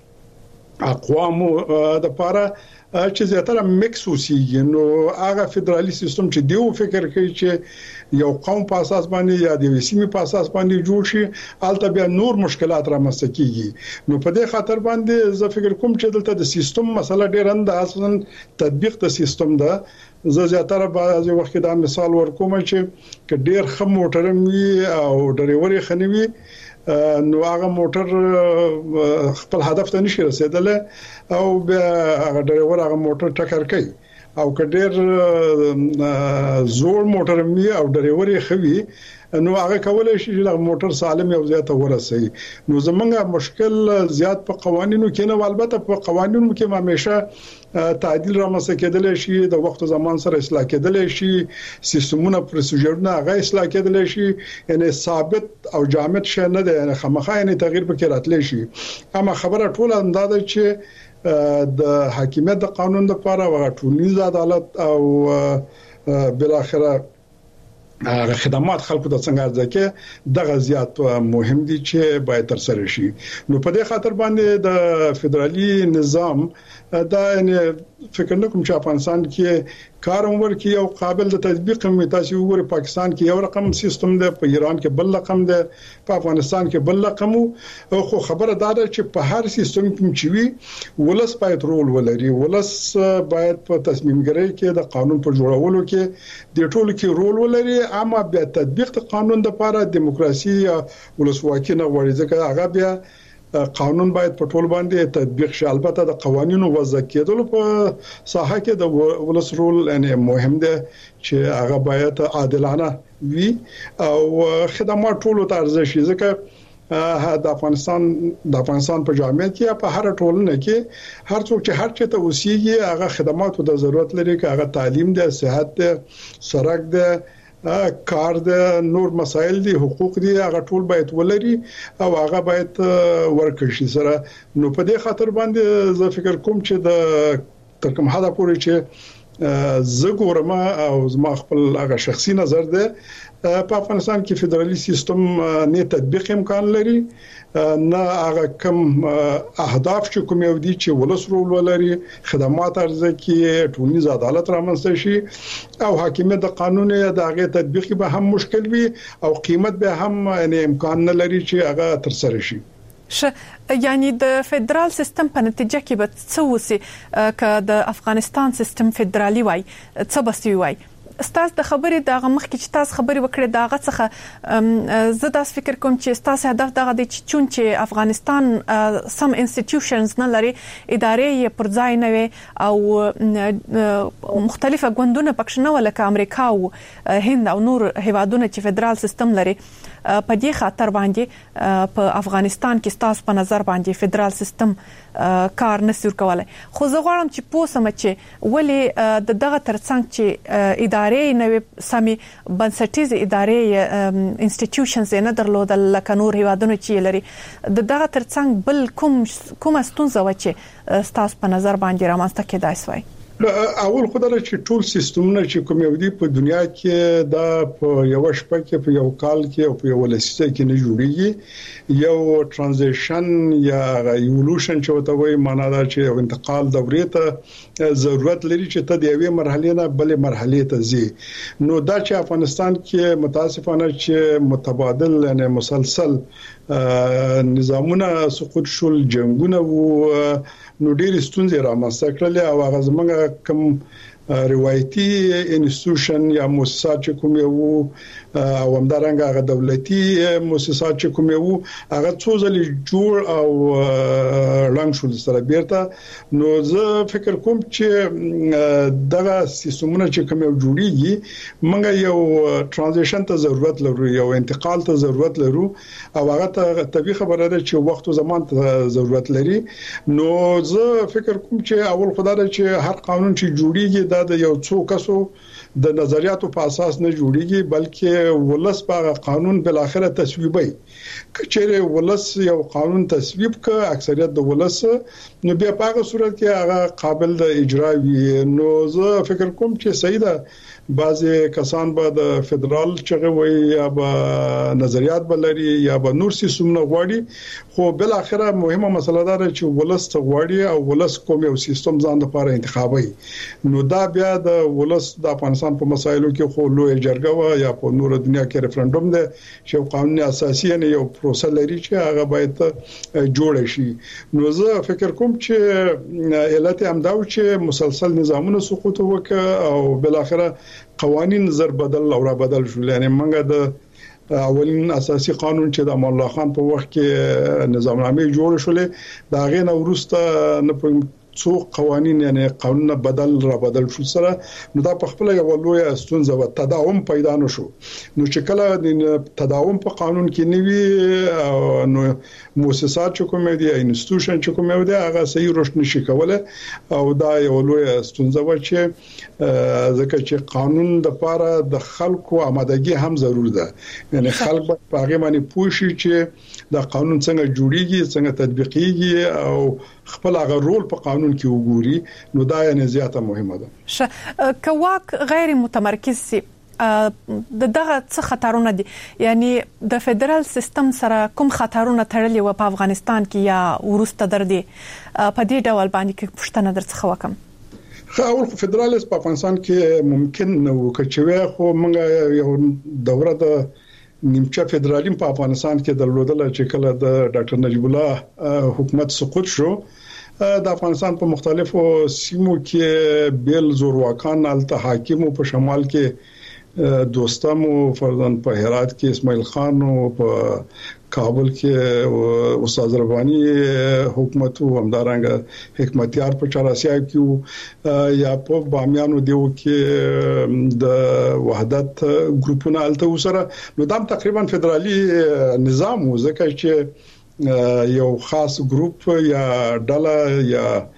V: اقوامو د لپاره چې زیاتره میکس وسیږي، نو هغه فدرالي سیستم چې دیو فکر کوي چې یو قوم په اساس باندې یا د وسیمې په اساس باندې جوړ شي، البته بیا نور مشکلات رامنځته کیږي. نو په دې خاطر باندې زه فکر کوم چې دلته د سیستم مسله ډېر اند اصلا تطبیق د سیستم ده. زه زیاتره بعضی وخت دا مثال ورکوم چې ک ډېر خم موټر وي او ډرایور یې خنوي، نو هغه موټر خپل هدف ته نشي رسیدلی او بیا هغه ډرایور هغه موټر ټکر کوي، او کډیر زوړ موټر می او ډرایور یې خوي، نو هغه کولای شي چې موټر سالم یو ځای ته ورسوي. نو زمونږه مشکل زیات په قوانینو کې نه، البته په قوانینو کې همیشه تعدیل رامنځته کېدلی شي، د وخت او زمان سره اصلاح کېدلی شي، سیستمونه پروسیجرونه هغه اصلاح کېدلی شي، یعنی ثابت او جامد شي نه ده، یعنی خامخا یعنی تغییر پکې راتلی شي. اما خبره ټول اندازه چې د حاکمیت د قانون لپاره او ټولنیز عدالت او بل اخره هغه خدمات خلکو ته څنګه ځکه دغه زیات مهم دي چې باید تر سره شي. نو په دې خاطر باندې د فدرالي نظام دا یعنی فکر نه کوم چې افغانستان کې کار عمر کې یو قابل د تطبیق هم تاسو وګورئ. پاکستان کې یو رقم سیستم دی، په ایران کې بل رقم دی، په افغانستان کې بل رقم. خو خبره دا ده چې په هر سیستم کې چې وي ولس باید رول ولري، ولس باید په تصمیم ګیری کې د قانون په جوړولو کې د ټولو کې رول ولري. اما بیا تطبیق د قانون لپاره دیموکراسي یا ولسواکي نه غواړي، ځکه هغه بیا قانون باید په ټول باندې تطبیق شي. البته د قوانینو وضع کېدل په ساحه کې د ولس رول یعنی مهم دی چې هغه باید عادلانه وي او خدمات ټول ته ارزښت شي. ځکه د افغانستان د افغانستان په جامعیت کې په هر ټولنه کې هر څوک چې هر چا ته اوسېږي هغه خدماتو د ضرورت لري، که هغه تعلیم دی، صحت دی، سړک دی، کار د نور مسایل دي، حقوق دي، هغه ټول باید ولري او هغه باید ورکړي شي سره. نو په دې خاطر باندې زه فکر کوم چې د تر کوم حدا پورې چې زه ګورم او زما خپل هغه شخصي نظر ده، په افغانستان کې فدرالي سیستم نه تطبیق امکان لري، نه هغه کوم اهداف چې کوم یو دي چې ولس رول ولري، خدمات ارزه کې ټولنیز عدالت رامنځته شي او حاکمیت د قانون د هغه تطبیق به هم مشکل وي او قیمت به هم یعنی امکان نه لري چې هغه تر سره شي.
U: ش یعنی د فدرال سیستم په نتیجه کې به څه وسی ک د افغانستان سیستم فدرالي وای څه بسوي وای؟ ستاسو د خبرې د مخکې چې تاسو خبرې وکړې داغه څخه زه تاسو فکر کوم چې تاسو هدف دغه دی چې چون چې افغانستان سم انسټیټیوشنز نه لري، ادارې یې پر ځای نه وي او مختلفه ګوندونه پکښ نه ولکه امریکا او هند او نور هیوادونه چې فدرال سیستم لري، په دې خاطر باندې په افغانستان کې ستاسو په نظر باندې فدرال سیستم کار نسور کولای. خو زه غواړم چې پوسم چې ولې د دغه ترڅنګ چې ادارې نوې سمي بنسټیزه ادارې انسټیټیوشنز نه درلودل لکه نور هیوادونو چې لري د دغه ترڅنګ بل کوم کوم ستونزه و چې ستاسو په نظر باندې رامنځته کېدای شوی؟
V: اول خدای چې ټول سیستمونه چې کوم یو دی په دنیا کې دا په یو شپه کې په یو کال کې او په یو لسیزه کې نه جوړیږي. یو ترانزیشن یا ایولوشن چې وته وایي معنا دا چې یو انتقال دورې ته ضرورت لري چې ته د یوې مرحله نه بلې مرحله ته ځي. نو دا چې افغانستان کې متاسفانه چې متبادل یعنی مسلسل نظامونه سقوط شول، جنگونه وو، نو ډېر ستونزې رامنځته کړل او هغه زمونږ کوم روایتي انسټیټیوشن یا مؤسسات چې کوم یو او همدارنګه هغه دولتي مؤسسات چې کوم یو هغه څو ځلې جوړ او لنګ شول سره بیرته. نو زه فکر کوم چې دغه سیستمونه چې کوم یو جوړیږي موږ یو ترانزیشن ته ضرورت لرو، یو انتقال ته ضرورت لرو او هغه ته طبيعي خبره ده چې وخت او زمان ته ضرورت لري. نو زه فکر کوم چې اول خدای چې هر قانون چې جوړیږي دا د یو څو کسو د نظریاتو په اساس نه جوړیږي بلکې ولس په قانون بل اخره تصویبي. کچېره ولس یو قانون تصویب ک اکثریت د ولس نو بیا په هغه صورت کې هغه قابل د اجرا وي. نو زه فکر کوم چې صحیح ده بعضی کسان به د فدرال چغه وي یا به نظریات بلري یا به نور سیستمونه غواړي، خو بل اخره مهمه مسله ده چې ولس ته غواړي او ولس کوم یو سیستم ځان لپاره انتخابي. نو دا بیا د ولس د افغانستان په مسایلو کې خو لوی جرګه و یا په نور دنیا کې ریفرندوم ده چې قانون اساسي نه یو پروسه لري چې هغه باید جوړ شي. نو زه فکر کوم چې علت هم دا و چې مسلسل نظامونه سقوط وکړ او بل اخره قوانين زر بدل او را بدل شول. یعنی موږ د اولین اساسي قانون چې د امان الله خان په وخت کې نظامنامه جوړ شولې دا غینه ورسته نه څو قوانين یعنی قانون بدل را بدل شو سره نو دا په خپل یو لوی ستونزه و تداوم پیدا نشو. نو چې کله د تداوم په قانون کې نیوي نو مؤسسات چې کوم دي انسټیټیوشن چې کوم دي هغه صحیح روشن شي کوله او دا یو لوی ستونزه و چې ځکه چې قانون د لپاره د خلکو آمادګي هم ضرور ده. یعنی خلک په هغه باندې پوه شي چې دا قانون څنګه جوړیږي، څنګه تطبیقیږي او خپل هغه رول په قانون کې وګوري. نو دا یې زیاته مهمه ده.
U: ش کواک غیر متمرکز سي د دغه څه خطرونه دي، یعنی د فدرال سیستم سره کوم خطرونه تړلي و په افغانستان کې یا ورسته در دي په دې ډول باندې کې پښتنه درڅخه وکم؟
V: خو اول فدرالیست په افغانستان کې ممکن نو کچوي، خو موږ یو دوره د نیمچه فدرالیزم په افغانستان کې درلودل چې کله د ډاکټر نجیب الله حکومت سقوط شو. د افغانستان په مختلفو سیمو کې بیل زورواکان الته حاکمو په شمال کې دوستمو فرضاً په هرات کې اسماعیل خان او په کابل کې استاد ربانی حکومت او همدارنګه حکمتیار په چاراسیا کې یا په بامیانو دیو کې د وحدت ګروپونه الته وسره نو دا تقریبا فدرالي نظام و، ځکه چې یو خاص ګروپ یا ډله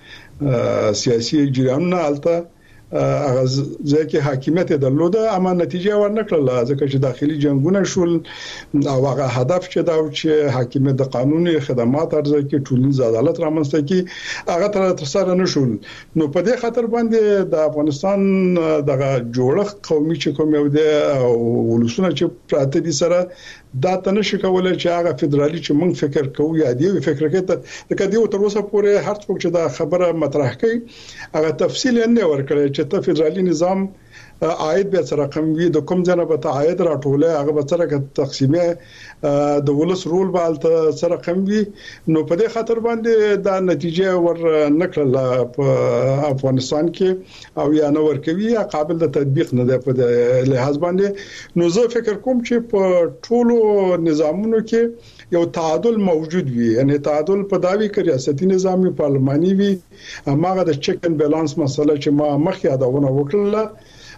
V: یا سیاسي جریانونه الته هغه ځکه حاکمیت درلوده اما نتیجه ورنکړه ځکه چې داخلي جنگونه شول او هغه هدف چې دا چې حاکمیت د قانوني خدمات ارزه کې ټولنیز عدالت رامنځته کی هغه تر سره نشول. نو په دې خاطر باندې د افغانستان دغه جوړښت قومي چې کوم یو دی او ولسونه چې پراته دي سره دا تنه شي کولای چې هغه فدرالي چې موږ فکر کوو یا دی فکر کوي ته د کدیو تر اوسه پورې هر څوک چې دا خبره مطرح کوي هغه تفصیل نه ورکړي چې ته فدرالي نظام عاید به سره رقم وي د کوم ځنه به عاید راټوله هغه به سره تقسیمه د ولس رول به الته سره رقم وي. نو په دې خاطر باندې دا نتیجه ور نکړه په افغانستان کې او یا نو ورکوي قابل د تطبیق نه ده په لحاظ باندې. نو زه فکر کوم چې په ټولو نظامونو کې یو تعادل موجود وي، یعنی تعادل په داوی کې ریاستي نظامي پارلماني وي، هغه د چیک ان بیلانس مسله چې ما مخکې یادونه وکړه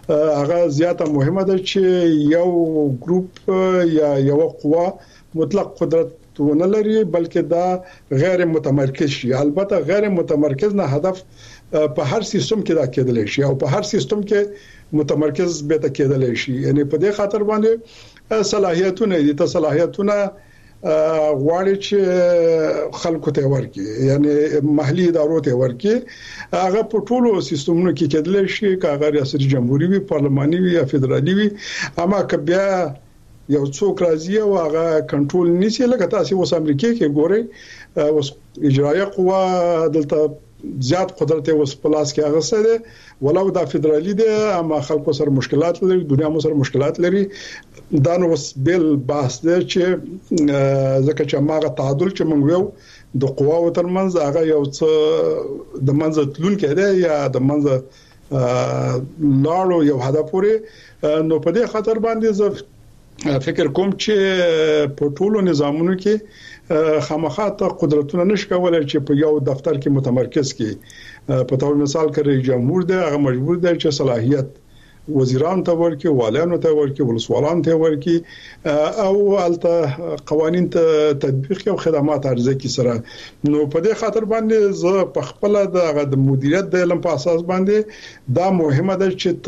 V: هغه زیاته مهمه ده چې یو ګروپ یا یو قوا مطلق قدرت ونه لري بلکې دا غیر متمرکز شي. البته غیر متمرکز نه هدف په هر سیستم کې دا کېدلی شي او په هر سیستم کې متمرکز به تا کېدلی شي. یعنی په دې خاطر باندې صلاحیتونه دي ته صلاحیتونه غواړي چې خلکو ته ورکړي یعنی محلي ادارو ته ورکړي. هغه په ټولو سیستمونو کې کېدلی شي کاغه ریاست جمهوریت وي پارلماني وي یا فدرالي وي اما که بیا یو څوک راځي او هغه کنټرول نشي لکه تاسو اوس امریکا کې ګورئ اوس اجرایه قوا دلته زیات قدرت اوس پلاس کې هغه څه ده ولو دا فدرالي ده اما خلکو سره مشکلات لري دنیا مو سره مشکلات لري دا نو اوس بل بحث ده چې ځکه چې ماغه تعادل چې موږ یو د قواو ترمنځ هغه یو څه د منځ تلون کېده یا د منځ لاړو یو هدف پورې نو په دې خاطر باندې زه فکر کوم چې په ټولو نظامونو کې خامخا ته قدرتونه نشي کولای چې په یو دفتر کې متمرکز کې په تور مثال کې رئیس جمهور دی هغه مجبور دی چې صلاحیت وزیران ته ورکړي والیانو ته ورکړي ولسوالانو ته ورکړي او الته قوانين ته تطبیق او خدمات عرضه کی سره. نو په دې خاطر باندې زه په خپل د مدیریت د علم په اساس باندې دا مهمه ده چې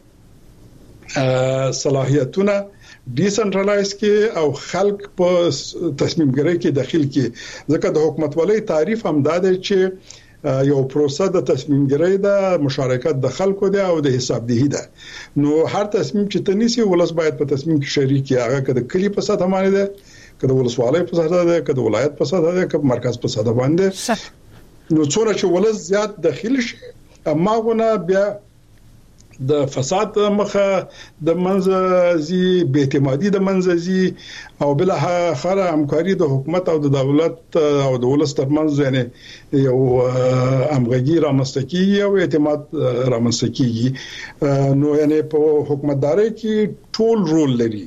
V: ته صلاحیتونه ډیسنټرلایز کې او خلک په تصمیم ګیری کې داخل کې ځکه د حکومتولۍ تعریف هم دا دی چې یو پروسه د تصمیم ګیری د مشارکت د خلکو دی او د حسابدهی ده. نو هر تصمیم چې تنيسي ولس باید په تصمیم کې شریک وي هغه کده کلی په ساته باندې ده کده ولسوالۍ په ساته ده کده ولایت په ساته ده کده مرکز په ساته باندې نو څوره چې ولس زیات داخل شي اما غونه بیا د فساد مخه د منځزي به اعتمادي د منځزي او بل اخر همکاري د حکومت او د دولت او د ولس ترمنځ یعنی یو همغږي رامنځته کیږي او اعتماد رامنځته کیږي. نو یعنی په حکومتداري کې ټول رول لري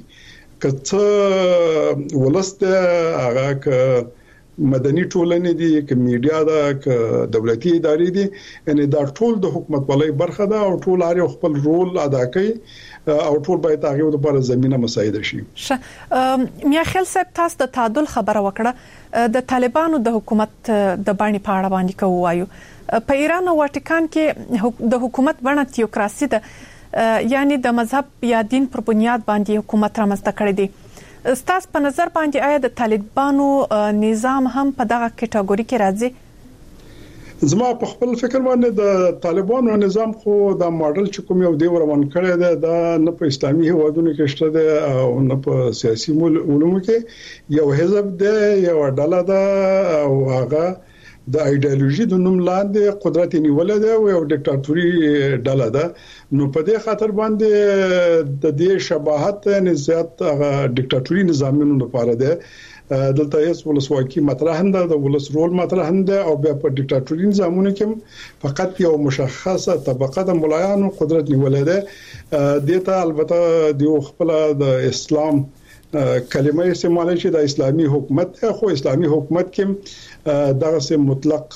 V: کته ولست هغه ک مدني ټولنې دي ک میډیا ده ک دولتي ادارې دي یعنی دا ټول د حکومت ولای برخه ده او ټول هر خپل رول ادا کوي او ټول باید هغه لپاره زمينه مساعده شي.
U: میا خل صاحب تاسو د تعادل خبره وکړه د طالبانو د حکومت د باندې پاړه باندې کوایو په ایران او واتیکان کې د حکومت بڼه تیوکراسي ده یعنی د مذهب یا دین پر بنیاد باندې حکومت رامنځته کړی دی. ستاسو په نظر باندې آیا د طالبانو نظام هم په دغه کټګوري کې راځي؟
V: زما په خپل فکر باندې د طالبانو نظام خو د ماډل چې کوم یو دی روان کړی دی دا نه په اسلامي هیوادونو کې شته دی او نه په سیاسي علومو کې یو حزب دی یو ډله ده او هغه د ایدئولوژي د نوم لاندې قدرت نیول دی او یو ډیکټاتوري ډله ده. نو په دې خاطر باندې د دې شباهت نه زیات ډیکټاتوري نظامونو لپاره ده دلته هیڅ ولسواکي مطرح نه ده د ولس رول مطرح نه ده او بیا په ډیکټاتوري نظامونو کې فقط یو مشخصه طبقه د ملایانو قدرت نیول ده. دته البته د خپل د اسلام کلمه استعمال شي د اسلامي حکومت خو اسلامي حکومت کې دغه سه مطلق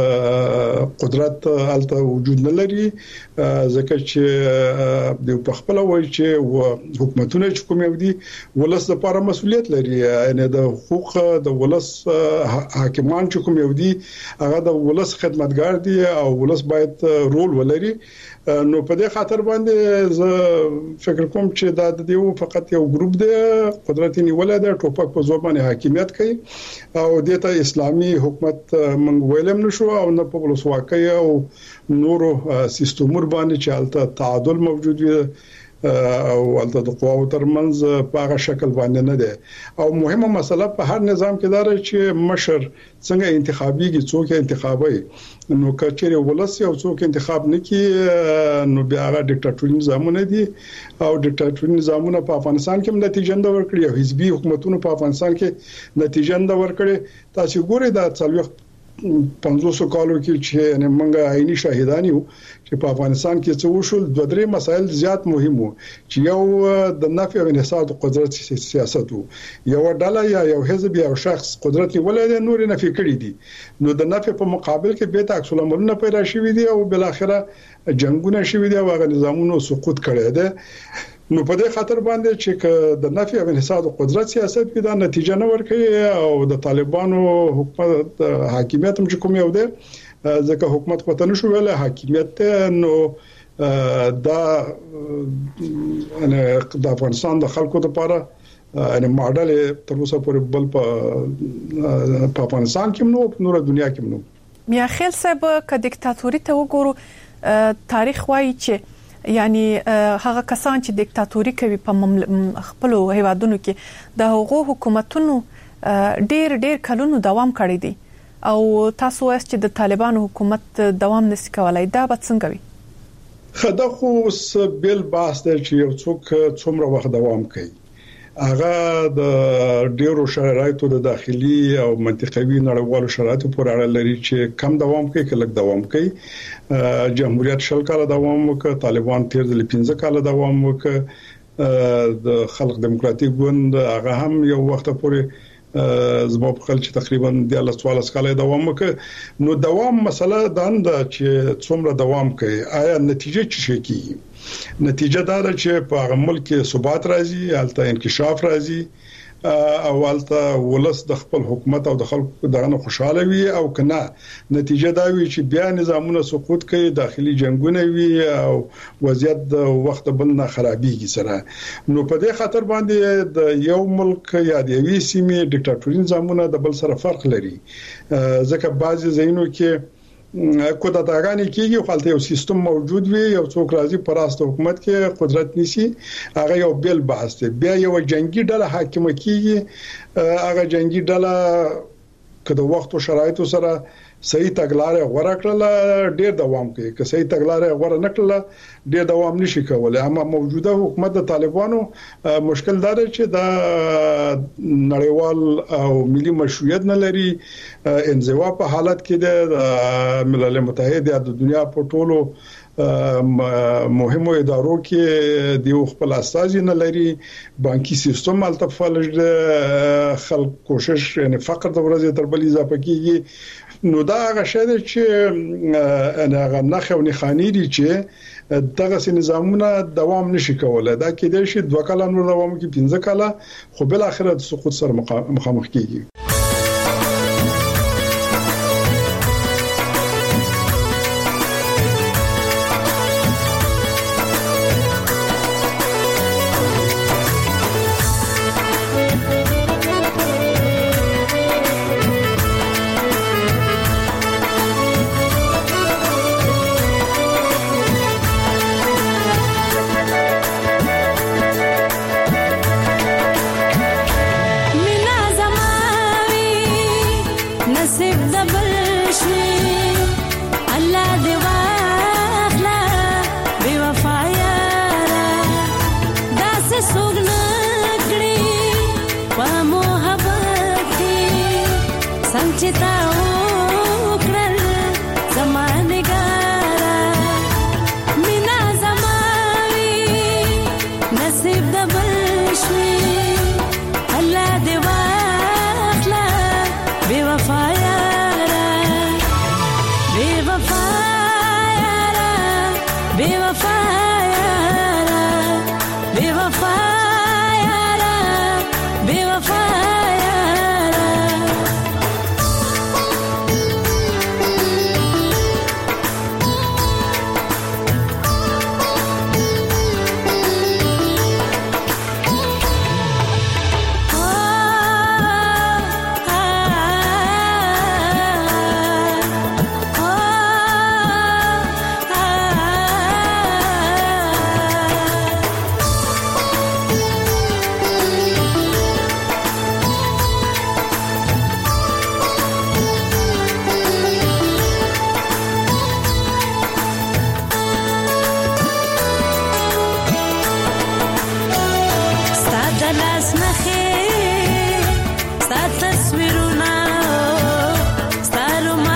V: قدرت الته وجود نه لري ځکه چې د خپل وایي چې حکومتونه چې کوم یو دي ولس لپاره مسؤلیت لري یعنی د حقوق د ولس حاکمان چې کوم یو دي هغه د ولس خدمتګار دي او ولس باید رول ولري. نو په دې خاطر باندې زه فکر کوم چې دا د یو فقط یو ګروپ دی قدرت نیولای دی ټوپک په زور باندې حاکمیت کوي او دته اسلامي حکومت منګ ویلم نشو او نه په ولسواکۍ او نورو سیستمور باندې چې الته تعادل موجود وي او الته د قواو ترمنځ په هغه شکل باندې نه ده. او مهمه مسله په هر نظام کې دا چې مشر څنګه انتخابيږي څوک انتخابوي نو کچېره ولس یو څوک انتخاب نکي نو بیا هغه ډیکټاتوري نظامونه دي او ډیکټاتوري نظامونه په افغانستان کې نتیجه نه ورکړي او حزبي حکومتونو په افغانستان کې نتیجه نه ورکړي. تاسو ګورئ دا څلوي پنځوس کالو کې چې موږ عیني شاهدان یو چې په افغانستان کې څه وشول دوه درې مسایل زیات مهم وو چې یو د نفي او انحصار قدرت سیاست وو یو ډله یا یو حزب یا شخص قدرت ولې نور نفي کړی دي نو د نفي په مقابل کې به عکس العملونه پیدا شوي دي او بل اخره جنگونه شوي دي او هغه نظامونو سقوط کړی دی نو په دې خاطر باندې چې د نفي او انحصار قدرت سیاست کې دا نتیجه نه ورکړي او د طالبانو حکومت حاکمیت هم کوم یو دی ځکه حکومت پته نشو ویل حاکمیت نو دا ان د افغانستان د خلکو لپاره ان ماډل تر اوسه پورې بل په افغانستان کې نو په نور دنیا کې نو
U: میا خیل صاحب ک دیکتاتوري ته وګورو تاریخ وایي چې یعنی هغه کسان چې دیکتاتوري کوي په خپل هیوادونو کې د هغو حکومتونو ډیر ډیر کلونو دوام کړی دی او تاسو وایئ چې د طالبانو حکومت دوام نشي کولای دا به څنګه وي
V: خدا خو بل بحث دی چې یو څوک څومره وخت دوام کوي هغه د ډیرو شرایطو د داخلي او منطقوي نړیوالو شرایطو پورې اړه لري چې کم دوام کوي کله دوام کوي جمهوریت شل کاله دوام وکړ طالبان تیر ځل پنځه کاله دوام وکړ د خلق دیموکراتیک ګوند هغه هم یو وخت پورې زما په خل چې تقریبا د الله تعالی سکاله دوام وکړ نو دوام مسله دا نه چې څومره دوام کوي آیا نتیجه څه شي کی نتیجه دا ده چې په هغه ملک کې ثبات راځي الته انکشاف راځي او الته ولس د خپل حکومت او د خلکو دغه خوشاله وي او کنه نتیجه دا وي چې بیا نظامونه سقوط کوي داخلي جنگونه وي او وضعیت د وخت بل نه خرابيږي سره نو په دې خاطر باندې د یو ملک یا د یوې سیمې ډیکټاتوري نظامونه د بل سره فرق لري ځکه بعضي ځایونو کې کومه داګانی کېږي خو هلته یو سیستم موجود وي یو څوک راځي پر راست حکومت کې قدرت نيسي هغه یو بل بحث دی بیا یو جنگي ډله حاکم کېږي هغه جنگي ډله کله وخت او شرایطو سره صحیح تګلارې غوړه کړل ډېر دوام کوي که صحیح تګلارې غوړه نکړل ډېر دوام نشي کولای اما موجوده حکومت د طالبانو مشکل دا دی چې دا نړیوال او ملي مشروعیت نه لري انزوا په حالت کې د ملل متحد د دنیا په ټولو مهمو ادارو کې د خپل اساسي نه لري بانکي سیستم الته فلج خلک کوشش یعنی فقر د ورځې تر بل اضافه کیږي نو دا هغه شی دی چې انا هغه نخ او نخانی دي چې دغه نظامونه دوام نشي کولای دا کېدای شي دوه کاله نور دوام کوي پنځه کاله خو بل اخر د سقوط سره مخامخ کیږي
H: تصویرونه ستارو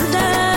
H: ده